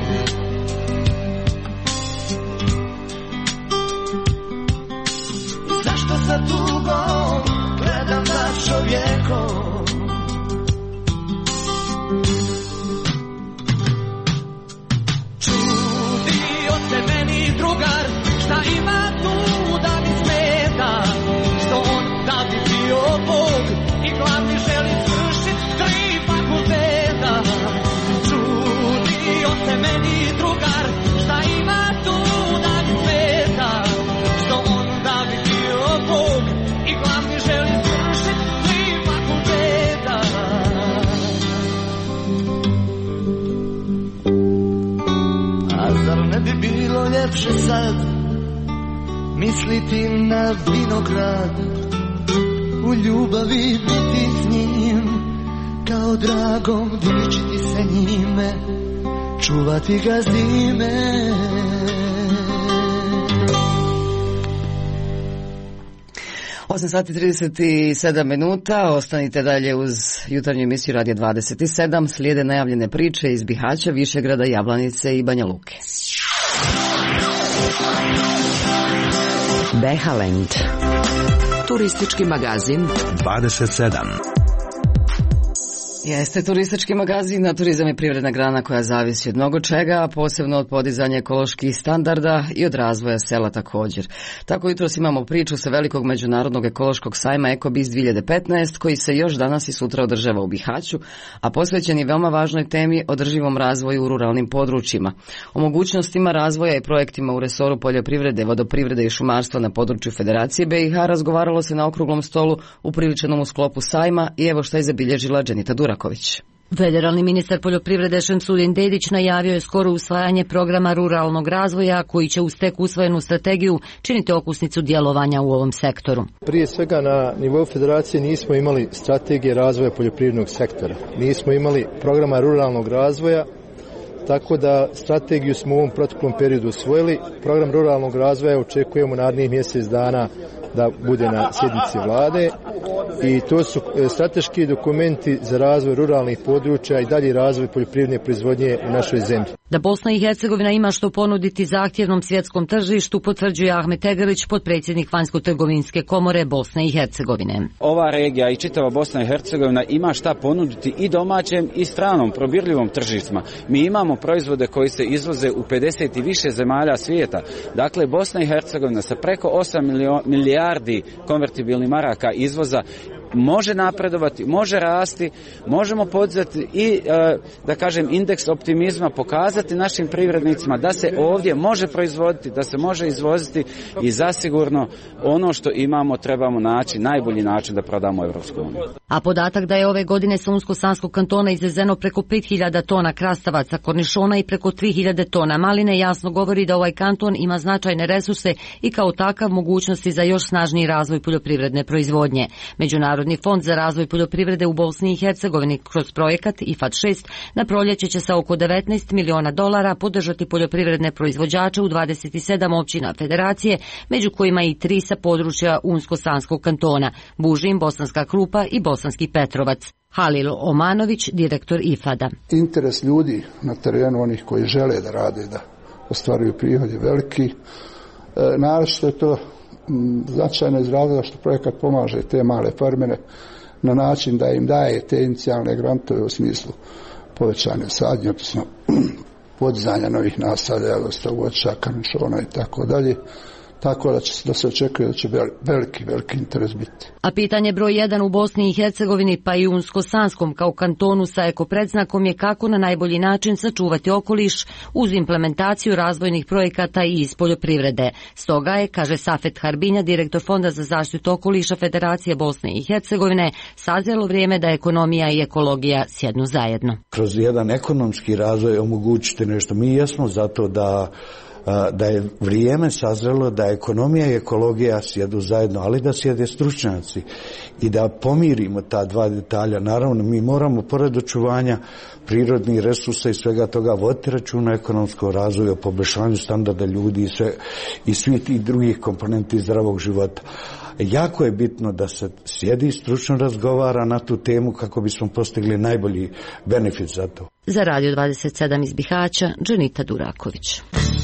Zašto sa tugom gledam za čovjekom? Čudio se meni drugar, šta ima tu da mi smeta, što on da bi bio Bog i glavni želi svršit tri fakulteta. Čudio se meni drugar, šta ima tu da mi smeta, što on da bi bio Bog i glavni želi svršit tri fakulteta. A zar ne bi bilo ljepše sad misliti na vinograd, u ljubavi biti s njim, kao dragom dičiti se njime, čuvati ga zime. osam sati trideset sedam minuta, ostanite dalje uz jutarnju emisiju Radio dvadeset sedam, slijede najavljene priče iz Bihaća, Višegrada, Jablanice i Banja Luke. Behaland, turistički magazin dvadeset sedam. Jeste turistički magazin, a turizam je privredna grana koja zavisi od mnogo čega, a posebno od podizanja ekoloških standarda i od razvoja sela također. Tako jutros imamo priču sa velikog međunarodnog ekološkog sajma EkoBiz dvije hiljade petnaest, koji se još danas i sutra održava u Bihaću, a posvećen je veoma važnoj temi održivom razvoju u ruralnim područjima. O mogućnostima razvoja i projektima u resoru poljoprivrede, vodoprivrede i šumarstva na području Federacije B i H razgovaralo se na okruglom stolu upriličenom u sklopu sajma i evo šta je zabilježila Dženita Duraković. Federalni ministar poljoprivrede Šemsudin Dedić najavio je skoro usvajanje programa ruralnog razvoja koji će uz tek usvojenu strategiju činiti okosnicu djelovanja u ovom sektoru. Prije svega na nivou federacije nismo imali strategije razvoja poljoprivrednog sektora. Nismo imali programa ruralnog razvoja, tako da strategiju smo u ovom proteklom periodu usvojili. Program ruralnog razvoja očekujemo narednih mjesec dana da bude na sjednici vlade i to su strateški dokumenti za razvoj ruralnih područja i dalji razvoj poljoprivredne proizvodnje u našoj zemlji. Da Bosna i Hercegovina ima što ponuditi zahtjevnom svjetskom tržištu potvrđuje Ahmet Egelić, potpredsjednik Vanjsko-trgovinske komore Bosne i Hercegovine. Ova regija i čitava Bosna i Hercegovina ima šta ponuditi i domaćem i stranom probirljivom tržištima. Mi imamo proizvode koji se izvoze u pedeset i više zemalja svijeta. Dakle, Bosna i Hercegovina sa preko osam milijardi konvertibilnih maraka izvoza može napredovati, može rasti, možemo podizati i, da kažem, indeks optimizma, pokazati našim privrednicima da se ovdje može proizvoditi, da se može izvoziti i zasigurno ono što imamo trebamo naći najbolji način da prodamo Evropsku uniju. A podatak da je ove godine sa Unsko-Sanskog kantona izvezeno preko pet hiljada tona krastavaca, kornišona i preko tri hiljade tona maline jasno govori da ovaj kanton ima značajne resurse i kao takav mogućnosti za još snažniji razvoj poljoprivredne proizvodnje. Međunarodni fond za razvoj poljoprivrede u Bosni i Hercegovini kroz projekat I F A D šest na proljeće će sa oko devetnaest miliona dolara podržati poljoprivredne proizvođače u dvadeset sedam općina federacije, među kojima i tri sa područja Unsko-Sanskog kantona, Bužim, Bosanska Krupa i Bosanski Petrovac. Halil Omanović, direktor I F A D-a. Interes ljudi na terenu, onih koji žele da rade, da ostvaruju prihode veliki, e, naročito je to značajno iz razloga što projekat pomaže te male farmere na način da im daje te inicijalne grantove u smislu povećanja sadnje, odnosno podizanja novih naselja, dosta voća, karnišona i tako dalje. Tako da, će, da se očekuje da će veliki, veliki interes biti. A pitanje broj jedan u Bosni i Hercegovini pa i Unsko-Sanskom kao kantonu sa ekopredznakom je kako na najbolji način sačuvati okoliš uz implementaciju razvojnih projekata i iz poljoprivrede. Stoga je, kaže Safet Harbinja, direktor Fonda za zaštitu okoliša Federacije Bosne i Hercegovine, sazrelo vrijeme da ekonomija i ekologija sjednu zajedno. Kroz jedan ekonomski razvoj omogućiti nešto. Mi jesmo zato da da je vrijeme sazrelo da ekonomija i ekologija sjedu zajedno, ali da sjede stručnjaci i da pomirimo ta dva detalja. Naravno, mi moramo pored očuvanja prirodnih resursa i svega toga voditi računa o ekonomskom razvoju, o poboljšanju standarda ljudi i, sve, i svih tih drugih komponenti zdravog života. Jako je bitno da se sjedi i stručno razgovara na tu temu kako bismo postigli najbolji benefit za to. Za Radio dvadeset sedam iz Bihaća, Dženita Duraković.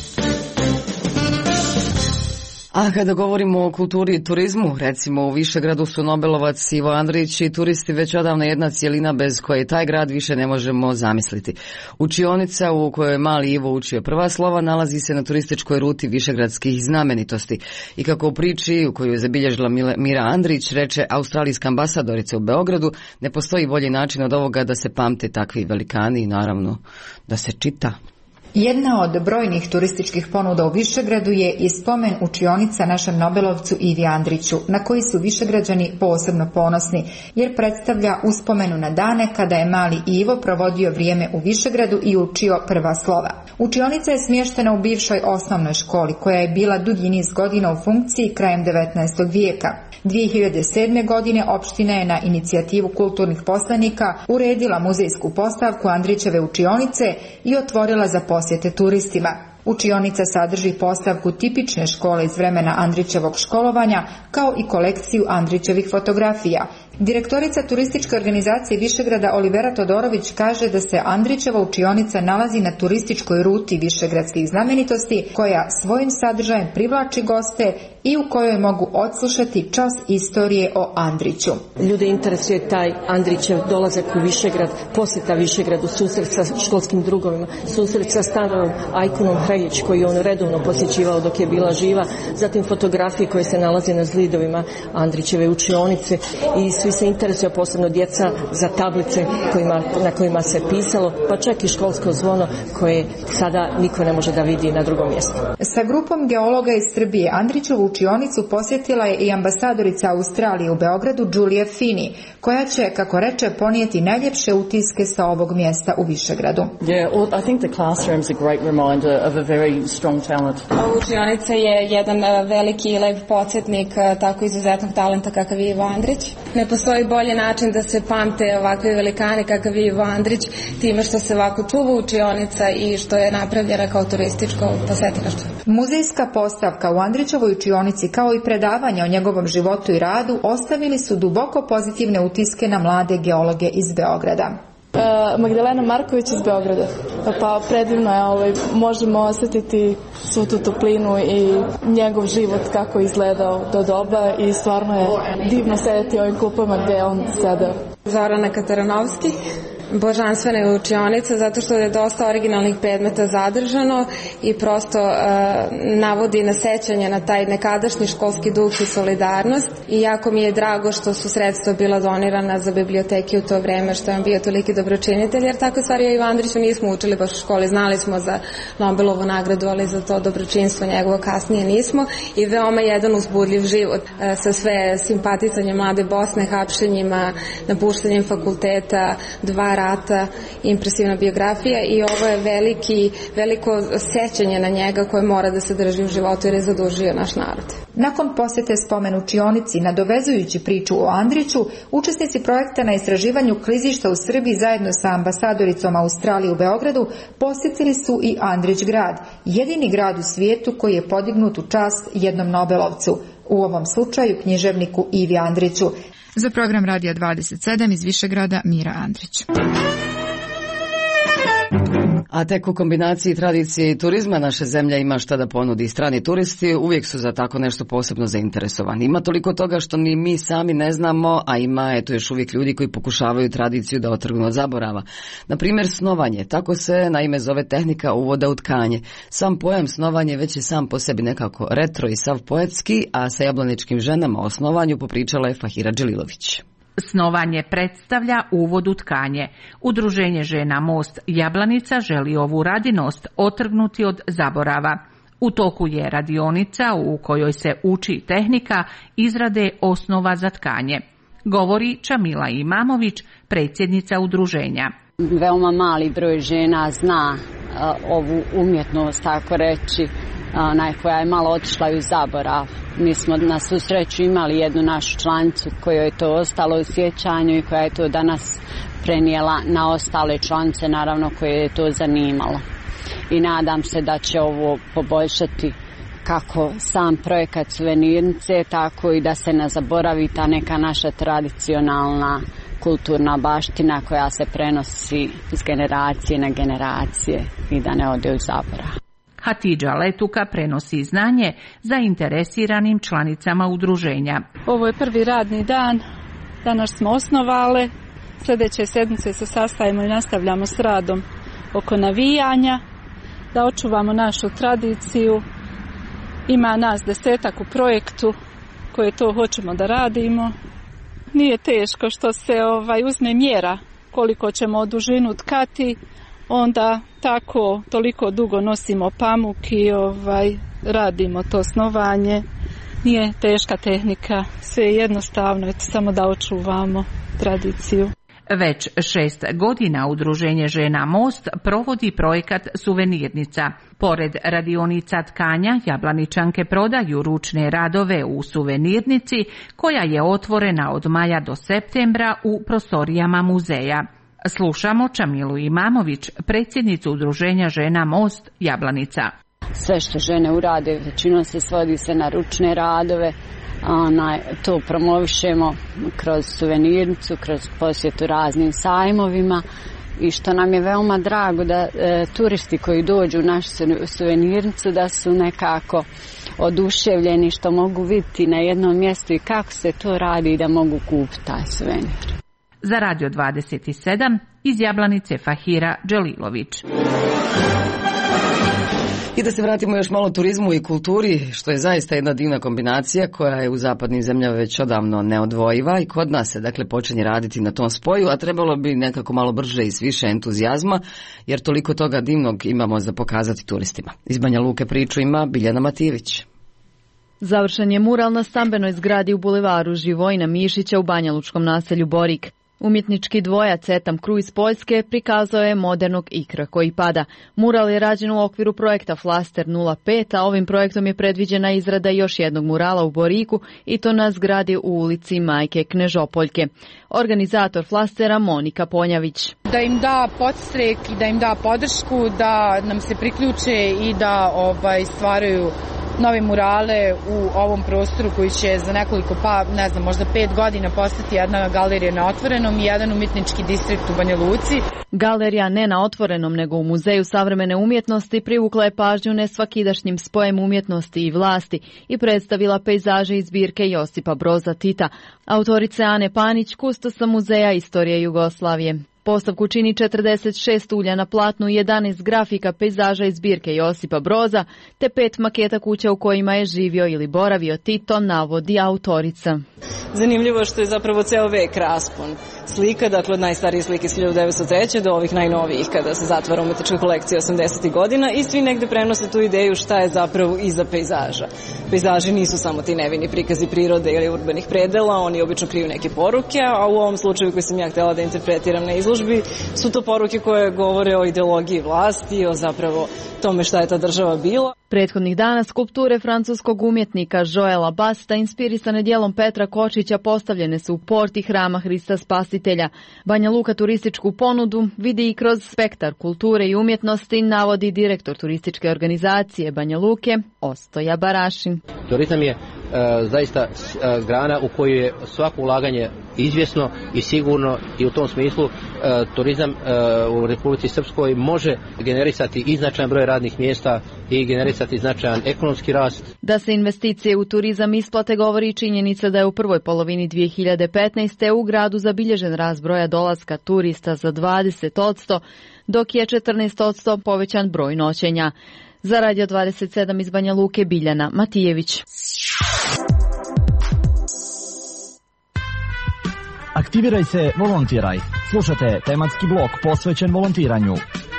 A kada govorimo o kulturi i turizmu, recimo u Višegradu su Nobelovac Ivo Andrić i turisti već odavno jedna cijelina bez koje taj grad više ne možemo zamisliti. Učionica u kojoj je mali Ivo učio prva slova nalazi se na turističkoj ruti višegradskih znamenitosti. I kako u priči u koju je zabilježila Mira Andrić reče australijska ambasadorica u Beogradu, ne postoji bolji način od ovoga da se pamte takvi velikani i naravno da se čita. Jedna od brojnih turističkih ponuda u Višegradu je i spomen učionica našem Nobelovcu Ivi Andriću, na koji su Višegrađani posebno ponosni, jer predstavlja uspomenu na dane kada je mali Ivo provodio vrijeme u Višegradu i učio prva slova. Učionica je smještena u bivšoj osnovnoj školi, koja je bila dugi niz godina u funkciji krajem devetnaestog vijeka. dvije hiljade sedme. godine opština je na inicijativu kulturnih poslanika uredila muzejsku postavku Andrićeve učionice i otvorila za posjete turistima. Učionica sadrži postavku tipične škole iz vremena Andrićevog školovanja, kao i kolekciju Andrićevih fotografija. Direktorica turističke organizacije Višegrada Olivera Todorović kaže da se Andrićeva učionica nalazi na turističkoj ruti višegradskih znamenitosti, koja svojim sadržajem privlači goste i u kojoj mogu odslušati čas istorije o Andriću. Ljude interesuje taj Andrićev dolazak u Višegrad, posjeta Višegradu, susret sa školskim drugovima, susret sa starom Ajkunom Hreljić koji je on redovno posjećivao dok je bila živa, zatim fotografije koje se nalaze na zidovima Andrićeve učionice i svi se interesuju, posebno djeca, za tablice kojima, na kojima se pisalo, pa čak i školsko zvono koje sada niko ne može da vidi na drugom mjestu. Sa grupom geologa iz Srbije Andrićevu učionicu posjetila je i ambasadorica Australije u Beogradu Julia Finney, koja će, kako reče, ponijeti najljepše utiske sa ovog mjesta u Višegradu. Yeah, I think the classroom's a great reminder of a very strong talent. Učionica je jedan veliki i lep podsjetnik tako izuzetnog talenta kakav je Ivo Andrić. Ne postoji bolji način da se pamte ovakve velikane kakav je Ivo Andrić, time što se ovako čuva učionica i što je napravljena kao turističko posjetilište. Muzejska postavka u Andrićevoj učionici kao i predavanja o njegovom životu i radu ostavili su duboko pozitivne utiske na mlade geologe iz Beograda. Magdalena Marković iz Beograda. Pa predivno je, ovaj, možemo osjetiti svu tu toplinu i njegov život kako je izgledao do doba i stvarno je divno sedeti u ovim klupama gdje je on sedeo. Zorana Kataranovski. Božanstvena je učionica zato što je dosta originalnih predmeta zadržano i prosto uh, navodi na sećanje na taj nekadašnji školski duh i solidarnost i jako mi je drago što su sredstva bila donirana za biblioteke u to vreme, što je on bio toliki dobročinitelj, jer tako stvari ja i Andriću nismo učili baš u školi, znali smo za Nobelovu nagradu, ali za to dobročinstvo njegovo kasnije nismo i veoma jedan uzbudljiv život uh, sa sve simpaticanjem mlade Bosne, hapšenjima, napuštanjem fakulteta, dva rata, impresivna biografija i ovo je veliki, veliko sećanje na njega koje mora da se drži u životu jer je zadužio naš narod. Nakon posjete spomen učionici, nadovezujući priču o Andriću, učesnici projekta na istraživanju klizišta u Srbiji zajedno sa ambasadoricom Australije u Beogradu posjetili su i Andrić grad, jedini grad u svijetu koji je podignut u čast jednom Nobelovcu, u ovom slučaju književniku Ivi Andriću. Za program Radija dvadeset sedam iz Višegrada Mira Andrić. A tek u kombinaciji tradicije i turizma naša zemlja ima šta da ponudi. Strani turisti uvijek su za tako nešto posebno zainteresovani. Ima toliko toga što ni mi sami ne znamo, a ima eto još uvijek ljudi koji pokušavaju tradiciju da otrgnu od zaborava. Na primjer snovanje, tako se naime zove tehnika uvoda u tkanje. Sam pojam snovanje već je sam po sebi nekako retro i sav poetski, a sa jablaničkim ženama o snovanju popričala je Fahira Đelilović. Snovanje predstavlja uvod u tkanje. Udruženje žena Most Jablanica želi ovu radinost otrgnuti od zaborava. U toku je radionica u kojoj se uči tehnika izrade osnova za tkanje. Govori Čamila Imamović, predsjednica udruženja. Veoma mali broj žena zna uh, ovu umjetnost, tako reći, onaj koja je malo otišla u zaborav. Mi smo na svu sreću imali jednu našu članicu kojoj je to ostalo u sjećanju i koja je to danas prenijela na ostale članice, naravno koje je to zanimalo. I nadam se da će ovo poboljšati kako sam projekat suvenirnice, tako i da se ne zaboravi ta neka naša tradicionalna kulturna baština koja se prenosi iz generacije na generacije i da ne ode u zaborav. Hatidža Letuka prenosi znanje zainteresiranim članicama udruženja. Ovo je prvi radni dan, danas smo osnovale, sljedeće sedmice se sastajemo i nastavljamo s radom oko navijanja, da očuvamo našu tradiciju. Ima nas desetak u projektu koje to hoćemo da radimo. Nije teško što se ovaj uzme mjera koliko ćemo od dužinu tkati, onda tako toliko dugo nosimo pamuk i ovaj, radimo to snovanje. Nije teška tehnika, sve je jednostavno, eto, samo da očuvamo tradiciju. Već šest godina Udruženje žena Most provodi projekat Suvenirnica. Pored radionica tkanja, Jablaničanke prodaju ručne radove u Suvenirnici, koja je otvorena od maja do septembra u prostorijama muzeja. Slušamo Čamilu Imamović, predsjednicu Udruženja žena Most Jablanica. Sve što žene urade, većinom se svodi se na ručne radove, onaj, to promovišemo kroz suvenirnicu, kroz posjetu raznim sajmovima i što nam je veoma drago da e, turisti koji dođu u našu suvenirnicu da su nekako oduševljeni što mogu vidjeti na jednom mjestu i kako se to radi i da mogu kupiti taj suvenir. Za Radio dvadeset sedam iz Jablanice Fahira Đelilović. I da se vratimo još malo turizmu i kulturi, što je zaista jedna divna kombinacija koja je u zapadnim zemljama već odavno neodvojiva i kod nas se dakle počinje raditi na tom spoju, a trebalo bi nekako malo brže i s više entuzijazma, jer toliko toga divnog imamo za pokazati turistima. Iz Banja Luke priču ima Biljana Matijević. Završen je mural na stambenoj zgradi u bulevaru Živojina Mišića u banjalučkom naselju Borik. Umjetnički dvojac Etam Kru iz Poljske prikazao je modernog ikra koji pada. Mural je rađen u okviru projekta Flaster nula pet, a ovim projektom je predviđena izrada još jednog murala u Boriku i to na zgradi u ulici Majke Knežopoljke. Organizator Flastera Monika Ponjavić. Da im da podstrek i da im da podršku, da nam se priključe i da ovaj, stvaraju nove murale u ovom prostoru koji će za nekoliko, pa ne znam, možda pet godina postati jedna galerija na otvorenom i jedan umjetnički distrikt u Banja Luci. Galerija ne na otvorenom nego u Muzeju savremene umjetnosti privukla je pažnju nesvakidašnjim spojem umjetnosti i vlasti i predstavila pejzaže iz zbirke Josipa Broza Tita, autorice Ane Panić, kustosa Muzeja istorije Jugoslavije. Postavku čini četrdeset šest ulja na platnu i jedanaest grafika pejzaža iz zbirke Josipa Broza, te pet maketa kuća u kojima je živio ili boravio Tito, navodi autorica. Zanimljivo što je zapravo ceo vek raspon slika, dakle od najstarije slike iz hiljadu devetsto treće do ovih najnovijih kada se zatvara umetnička kolekcija osamdesetih godina i svi negde prenose tu ideju šta je zapravo iza pejzaža. Pejzaži nisu samo ti nevini prikazi prirode ili urbanih predela, oni obično kriju neke poruke, a u ovom slučaju koji sam ja htjela da interpretiram na izložbi su to poruke koje govore o ideologiji vlasti, o zapravo tome šta je ta država bila. Prethodnih dana skulpture francuskog umjetnika Joela Basta inspirisane dijelom Petra Kočića postavljene su u porti Hrama Hrista Spasitelja. Banja Luka turističku ponudu vidi i kroz spektar kulture i umjetnosti, navodi direktor turističke organizacije Banja Luke Ostoja Barašin. Turizam je zaista grana u kojoj je svako ulaganje izvjesno i sigurno i u tom smislu turizam u Republici Srpskoj može generisati i značajan broj radnih mjesta i generisati značajan ekonomski rast. Da se investicije u turizam isplate govori i činjenica da je u prvoj polovini dvije hiljade petnaeste. u gradu zabilježen rast broja dolaska turista za dvadeset posto, dok je četrnaest posto povećan broj noćenja. Za Radio dvadeset sedam iz Banja Luke, Biljana Matijević. Aktiviraj se, volontiraj. Slušate tematski blok posvećen volontiranju.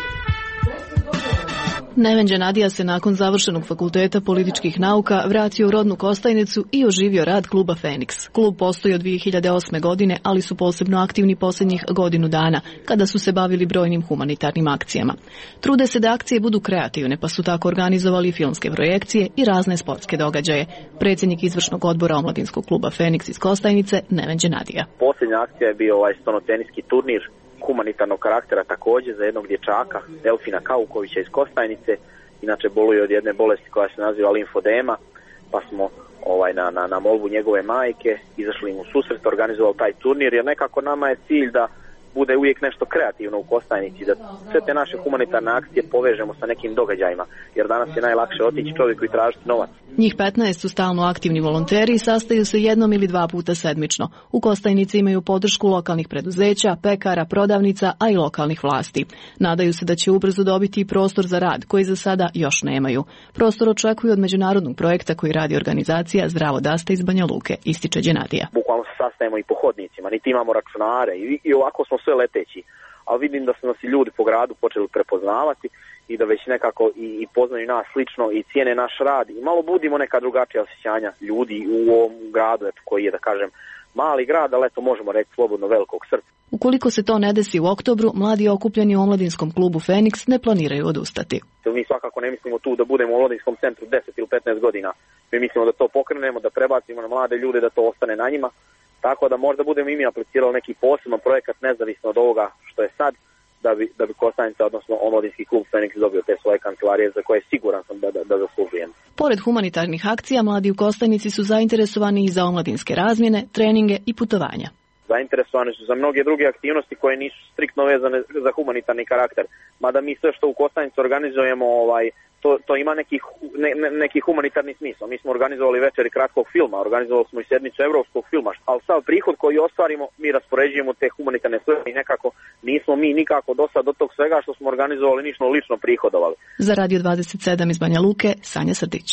Nevenđa Nadija se nakon završenog fakulteta političkih nauka vratio u rodnu Kostajnicu i oživio rad kluba Feniks. Klub postoji od dvije hiljade osme. godine, ali su posebno aktivni posljednjih godinu dana, kada su se bavili brojnim humanitarnim akcijama. Trude se da akcije budu kreativne, pa su tako organizovali filmske projekcije i razne sportske događaje. Predsjednik izvršnog odbora omladinskog kluba Feniks iz Kostajnice, Nevenđa Nadija. Posljednja akcija je bio ovaj stonoteniski turnir humanitarnog karaktera također za jednog dječaka, Elfina Kaukovića iz Kostajnice, inače boluje od jedne bolesti koja se naziva limfodema, pa smo ovaj, na, na, na molbu njegove majke izašli mu susret, organizovali taj turnir, jer nekako nama je cilj da bude uvijek nešto kreativno u Kostajnici, da sve te naše humanitarne akcije povežemo sa nekim događajima, jer danas je najlakše otići čovjeku i tražiti novac. Njih petnaest su stalno aktivni volonteri i sastaju se jednom ili dva puta sedmično. U Kostajnici imaju podršku lokalnih preduzeća, pekara, prodavnica, a i lokalnih vlasti. Nadaju se da će ubrzo dobiti i prostor za rad, koji za sada još nemaju. Prostor očekuju od međunarodnog projekta koji radi organizacija Zdravo Daste iz Banja Luke, ističe Đenadija. Bukvalno se sastajemo i po hodnicima, niti imamo računare i, i ovako smo sve leteći. Ali vidim da su nas i ljudi po gradu počeli prepoznavati i da već nekako i, i poznaju nas slično i cijene naš rad i malo budimo neka drugačija osjećanja ljudi u ovom gradu, eto, koji je, da kažem, mali grad, ali eto možemo reći slobodno velikog srca. Ukoliko se to ne desi u oktobru, mladi okupljeni u omladinskom klubu Feniks ne planiraju odustati. Mi svakako ne mislimo tu da budemo u omladinskom centru deset ili petnaest godina. Mi mislimo da to pokrenemo, da prebacimo na mlade ljude, da to ostane na njima. Tako da možda budemo i mi aplicirali neki poseban projekat nezavisno od ovoga što je sad, da bi, da bi Kostajnica, odnosno omladinski klub Feniks dobio te svoje kancelarije za koje siguran sam da, da, da zaslužujem. Pored humanitarnih akcija, mladi u Kostajnici su zainteresovani i za omladinske razmjene, treninge i putovanja. Zainteresovani su za mnoge druge aktivnosti koje nisu striktno vezane za humanitarni karakter. Mada mi sve što u Kostajnici organizujemo, ovaj, to, to ima neki, ne, ne, neki humanitarni smisao. Mi smo organizovali večeri kratkog filma, organizovali smo i sjednicu evropskog filma, ali sav prihod koji ostvarimo mi raspoređujemo te humanitarne svrhe i nekako nismo mi nikako do sad do tog svega što smo organizovali ništa lično prihodovali. Za Radio dvadeset sedam iz Banja Luke, Sanja Srdić.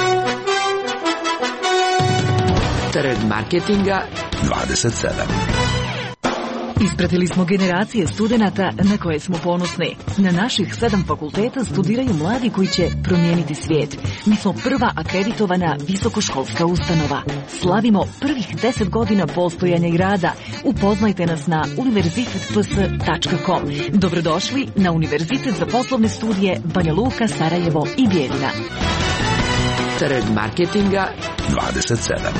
Trend marketinga dvadeset sedam. Ispratili smo generacije studenata na koje smo ponosni. Na naših sedam fakulteta studiraju mladi koji će promijeniti svijet. Mi smo prva akreditovana visokoškolska ustanova. Slavimo prvih deset godina postojanja i rada. Upoznajte nas na univerzitet p s tačka com. Dobrodošli na Univerzitet za poslovne studije Banja Luka, Sarajevo i Bijeljina. Trend marketinga dvadeset sedam.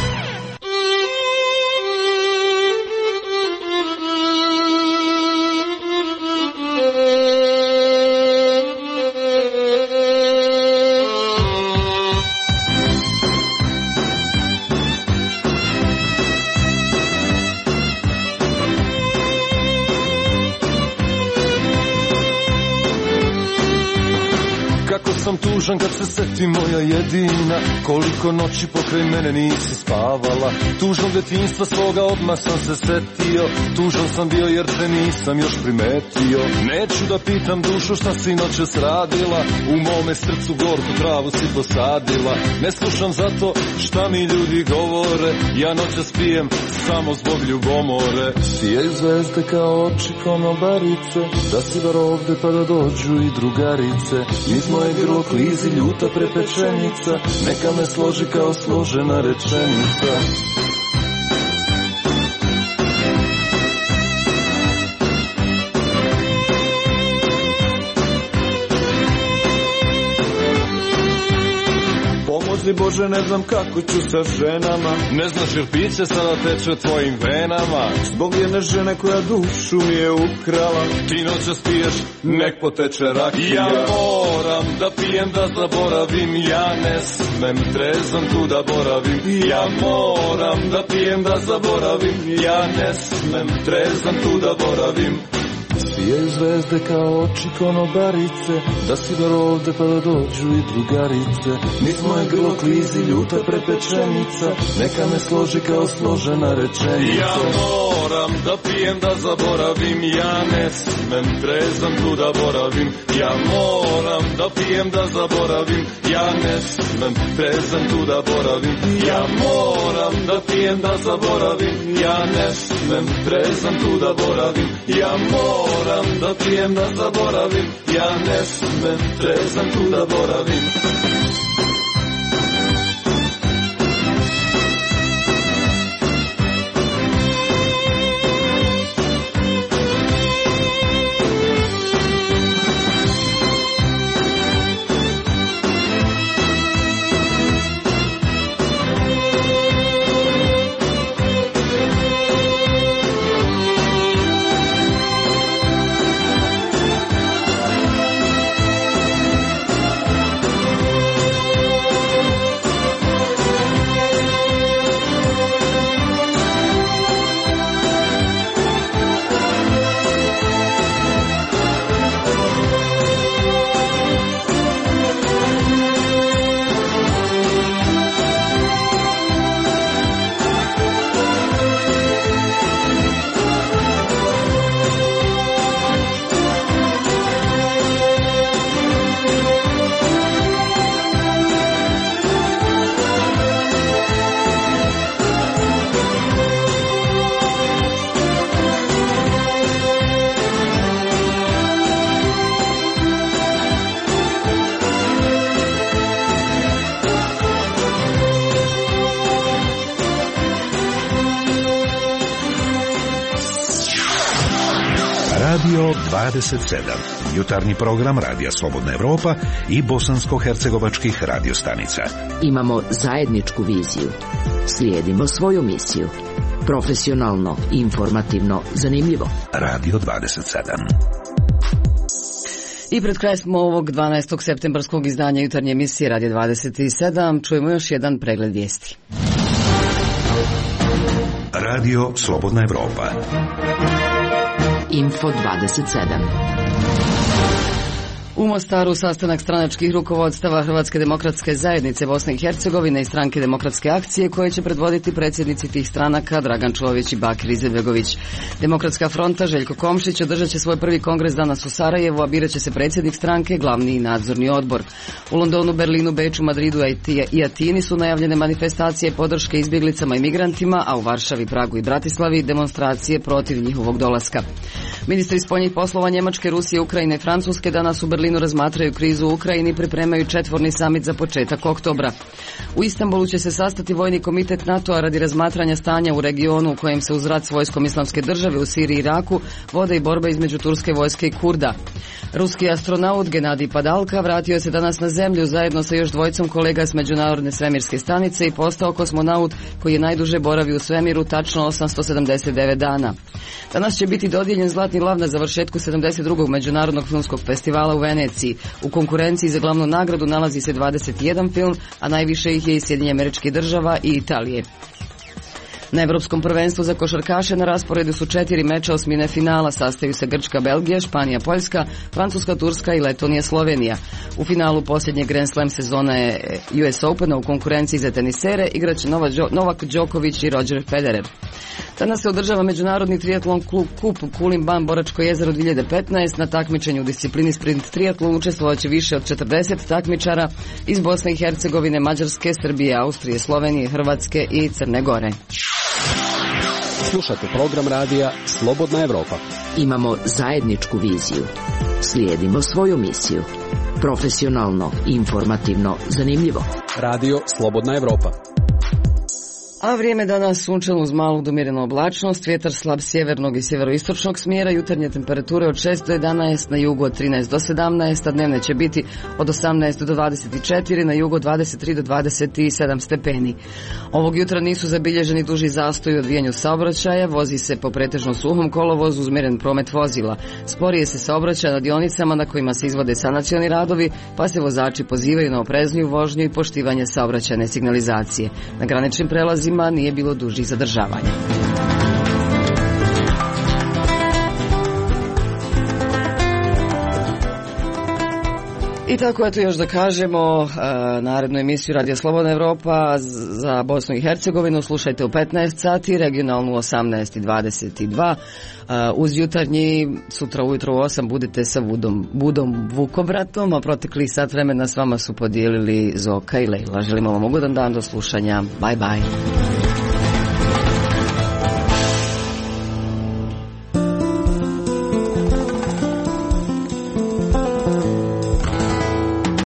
Sam tužan kad se seti moja jedina, koliko noći pokraj mene nisi spavala. Tužnog detinjstva svoga odmah sam se setio, tužan sam bio jer te nisam još primetio. Neću da pitam dušu šta si noćas radila, u mome srcu gorku travu si posadila. Ne slušam zato šta mi ljudi govore, ja noćas pijem samo zbog ljubomore. Sijaju zvezde kao oči konobarice, da si bar ovde pa da dođu i drugarice. Iz moje grlo klizi ljuta prepečenica, neka me složi kao složena rečenica. Pomozi Bože, ne znam kako ću sa ženama. Ne znaš jer piće sada teče tvojim venama. Zbog jedne žene koja dušu mi je ukrala. Ti noćas piješ, nek poteče rakija. Ja moram da pijem da zaboravim. Ja ne smem trezan tu da boravim. Ja moram da pijem da zaboravim. Ja ne smem trezan tu da boravim. Sijaju zvezde kao oči konobarice, da si bar ovde pa da dođu i drugarice. Nit moje grlo klizi ljuta prepečenica, neka me složi kao složena rečenica. Ja moram da pijem da zaboravim, ja ne smem trezan tu da boravim. Ja moram da pijem da zaboravim, ja ne smem trezan tu da boravim. Ja moram da pijem da zaboravim, ja ne smem trezan tu da boravim. Ja moram Moram da pijem da zaboravim, ja ne smem trezan tu da boravim. dvadeset sedam. Jutarnji program Radija Slobodna Evropa i bosansko-hercegovačkih radiostanica. Imamo zajedničku viziju. Slijedimo svoju misiju. Profesionalno, informativno, zanimljivo. Radio dvadeset sedam. I pred kraj smo ovog dvanaestog septembarskog izdanja jutarnje emisije Radio dvadeset sedam. Čujemo još jedan pregled vijesti. Radio Slobodna Evropa. Info dvadeset sedam. U Mostaru sastanak stranačkih rukovodstava Hrvatske demokratske zajednice Bosne i Hercegovine i Stranke demokratske akcije koje će predvoditi predsjednici tih stranaka Dragan Čović i Bakir Izetbegović. Demokratska fronta Željko Komšić održat će svoj prvi kongres danas u Sarajevu, a birat će se predsjednik stranke, glavni i nadzorni odbor. U Londonu, Berlinu, Beču, Madridu i Atini su najavljene manifestacije podrške izbjeglicama i migrantima, a u Varšavi, Pragu i Bratislavi demonstracije protiv njihovog dolaska. Ministri spoljnih poslova Njemačke, Rusije, Ukrajine i Francuske danas u Berlinu razmatraju krizu u Ukrajini i pripremaju četvorni samit za početak oktobra. U Istanbulu će se sastati vojni komitet NATO-a radi razmatranja stanja u regionu u kojem se uz rat s vojskom Islamske države u Siriji i Iraku vode i borbe između turske vojske i Kurda. Ruski astronaut Genadij Padalka vratio se danas na zemlju zajedno sa još dvojicom kolega s Međunarodne svemirske stanice i postao kosmonaut koji je najduže boravio u svemiru, tačno osamsto sedamdeset devet dana. Danas će biti dodijeljen Zlatni lav na završetku sedamdeset drugog Međunarodnog filmskog festivala u Veneciji. U konkurenciji za glavnu nagradu nalazi se dvadeset jedan film, a najviše ih je iz Sjedinjenih Američkih Država i Italije. Na Evropskom prvenstvu za košarkaše na rasporedu su četiri meča osmine finala, sastaju se Grčka, Belgija, Španija, Poljska, Francuska, Turska i Letonija, Slovenija. U finalu posljednje Grand Slam sezone U S Opena u konkurenciji za tenisere igraće Novak Đoković i Roger Federer. Danas se održava Međunarodni triatlon klub Kup Kulin Ban Boračko jezero dvije hiljade petnaest. Na takmičenju u disciplini sprint triatlon učestvovat će više od četrdeset takmičara iz Bosne i Hercegovine, Mađarske, Srbije, Austrije, Slovenije, Hrvatske i Crne Gore. Slušate program radija Slobodna Evropa. Imamo zajedničku viziju. Slijedimo svoju misiju. Profesionalno, informativno, zanimljivo. Radio Slobodna Evropa. A vrijeme danas sunčano uz malu do umjerenu oblačnost, vjetar slab sjevernog i sjeveroistočnog smjera, jutarnje temperature od šest do jedanaest, na jugu od trinaest do sedamnaest, a dnevne će biti od osamnaest do dvadeset četiri, na jugu od dvadeset tri do dvadeset sedam stepeni. Ovog jutra nisu zabilježeni duži zastoj u odvijanju saobraćaja, vozi se po pretežno suhom kolovozu uz umjeren promet vozila. Sporije se saobraćaja na dionicama na kojima se izvode sanacioni radovi, pa se vozači pozivaju na oprezniju vožnju i poštivanje saobraćajne signalizacije. Na graničnim prelazima nije bilo dužih zadržavanja. I tako eto još da kažemo, narednu emisiju Radio Slobodna Evropa za Bosnu i Hercegovinu slušajte u petnaest sati, regionalnu u osamnaest i dvadeset dva. Uz jutarnji, sutra ujutro u osam budete sa Budom, Budom Vukobratom, a protekli sat vremena s vama su podijelili Zoka i Lejla. Želimo vam ugodan dan, do slušanja. Bye bye.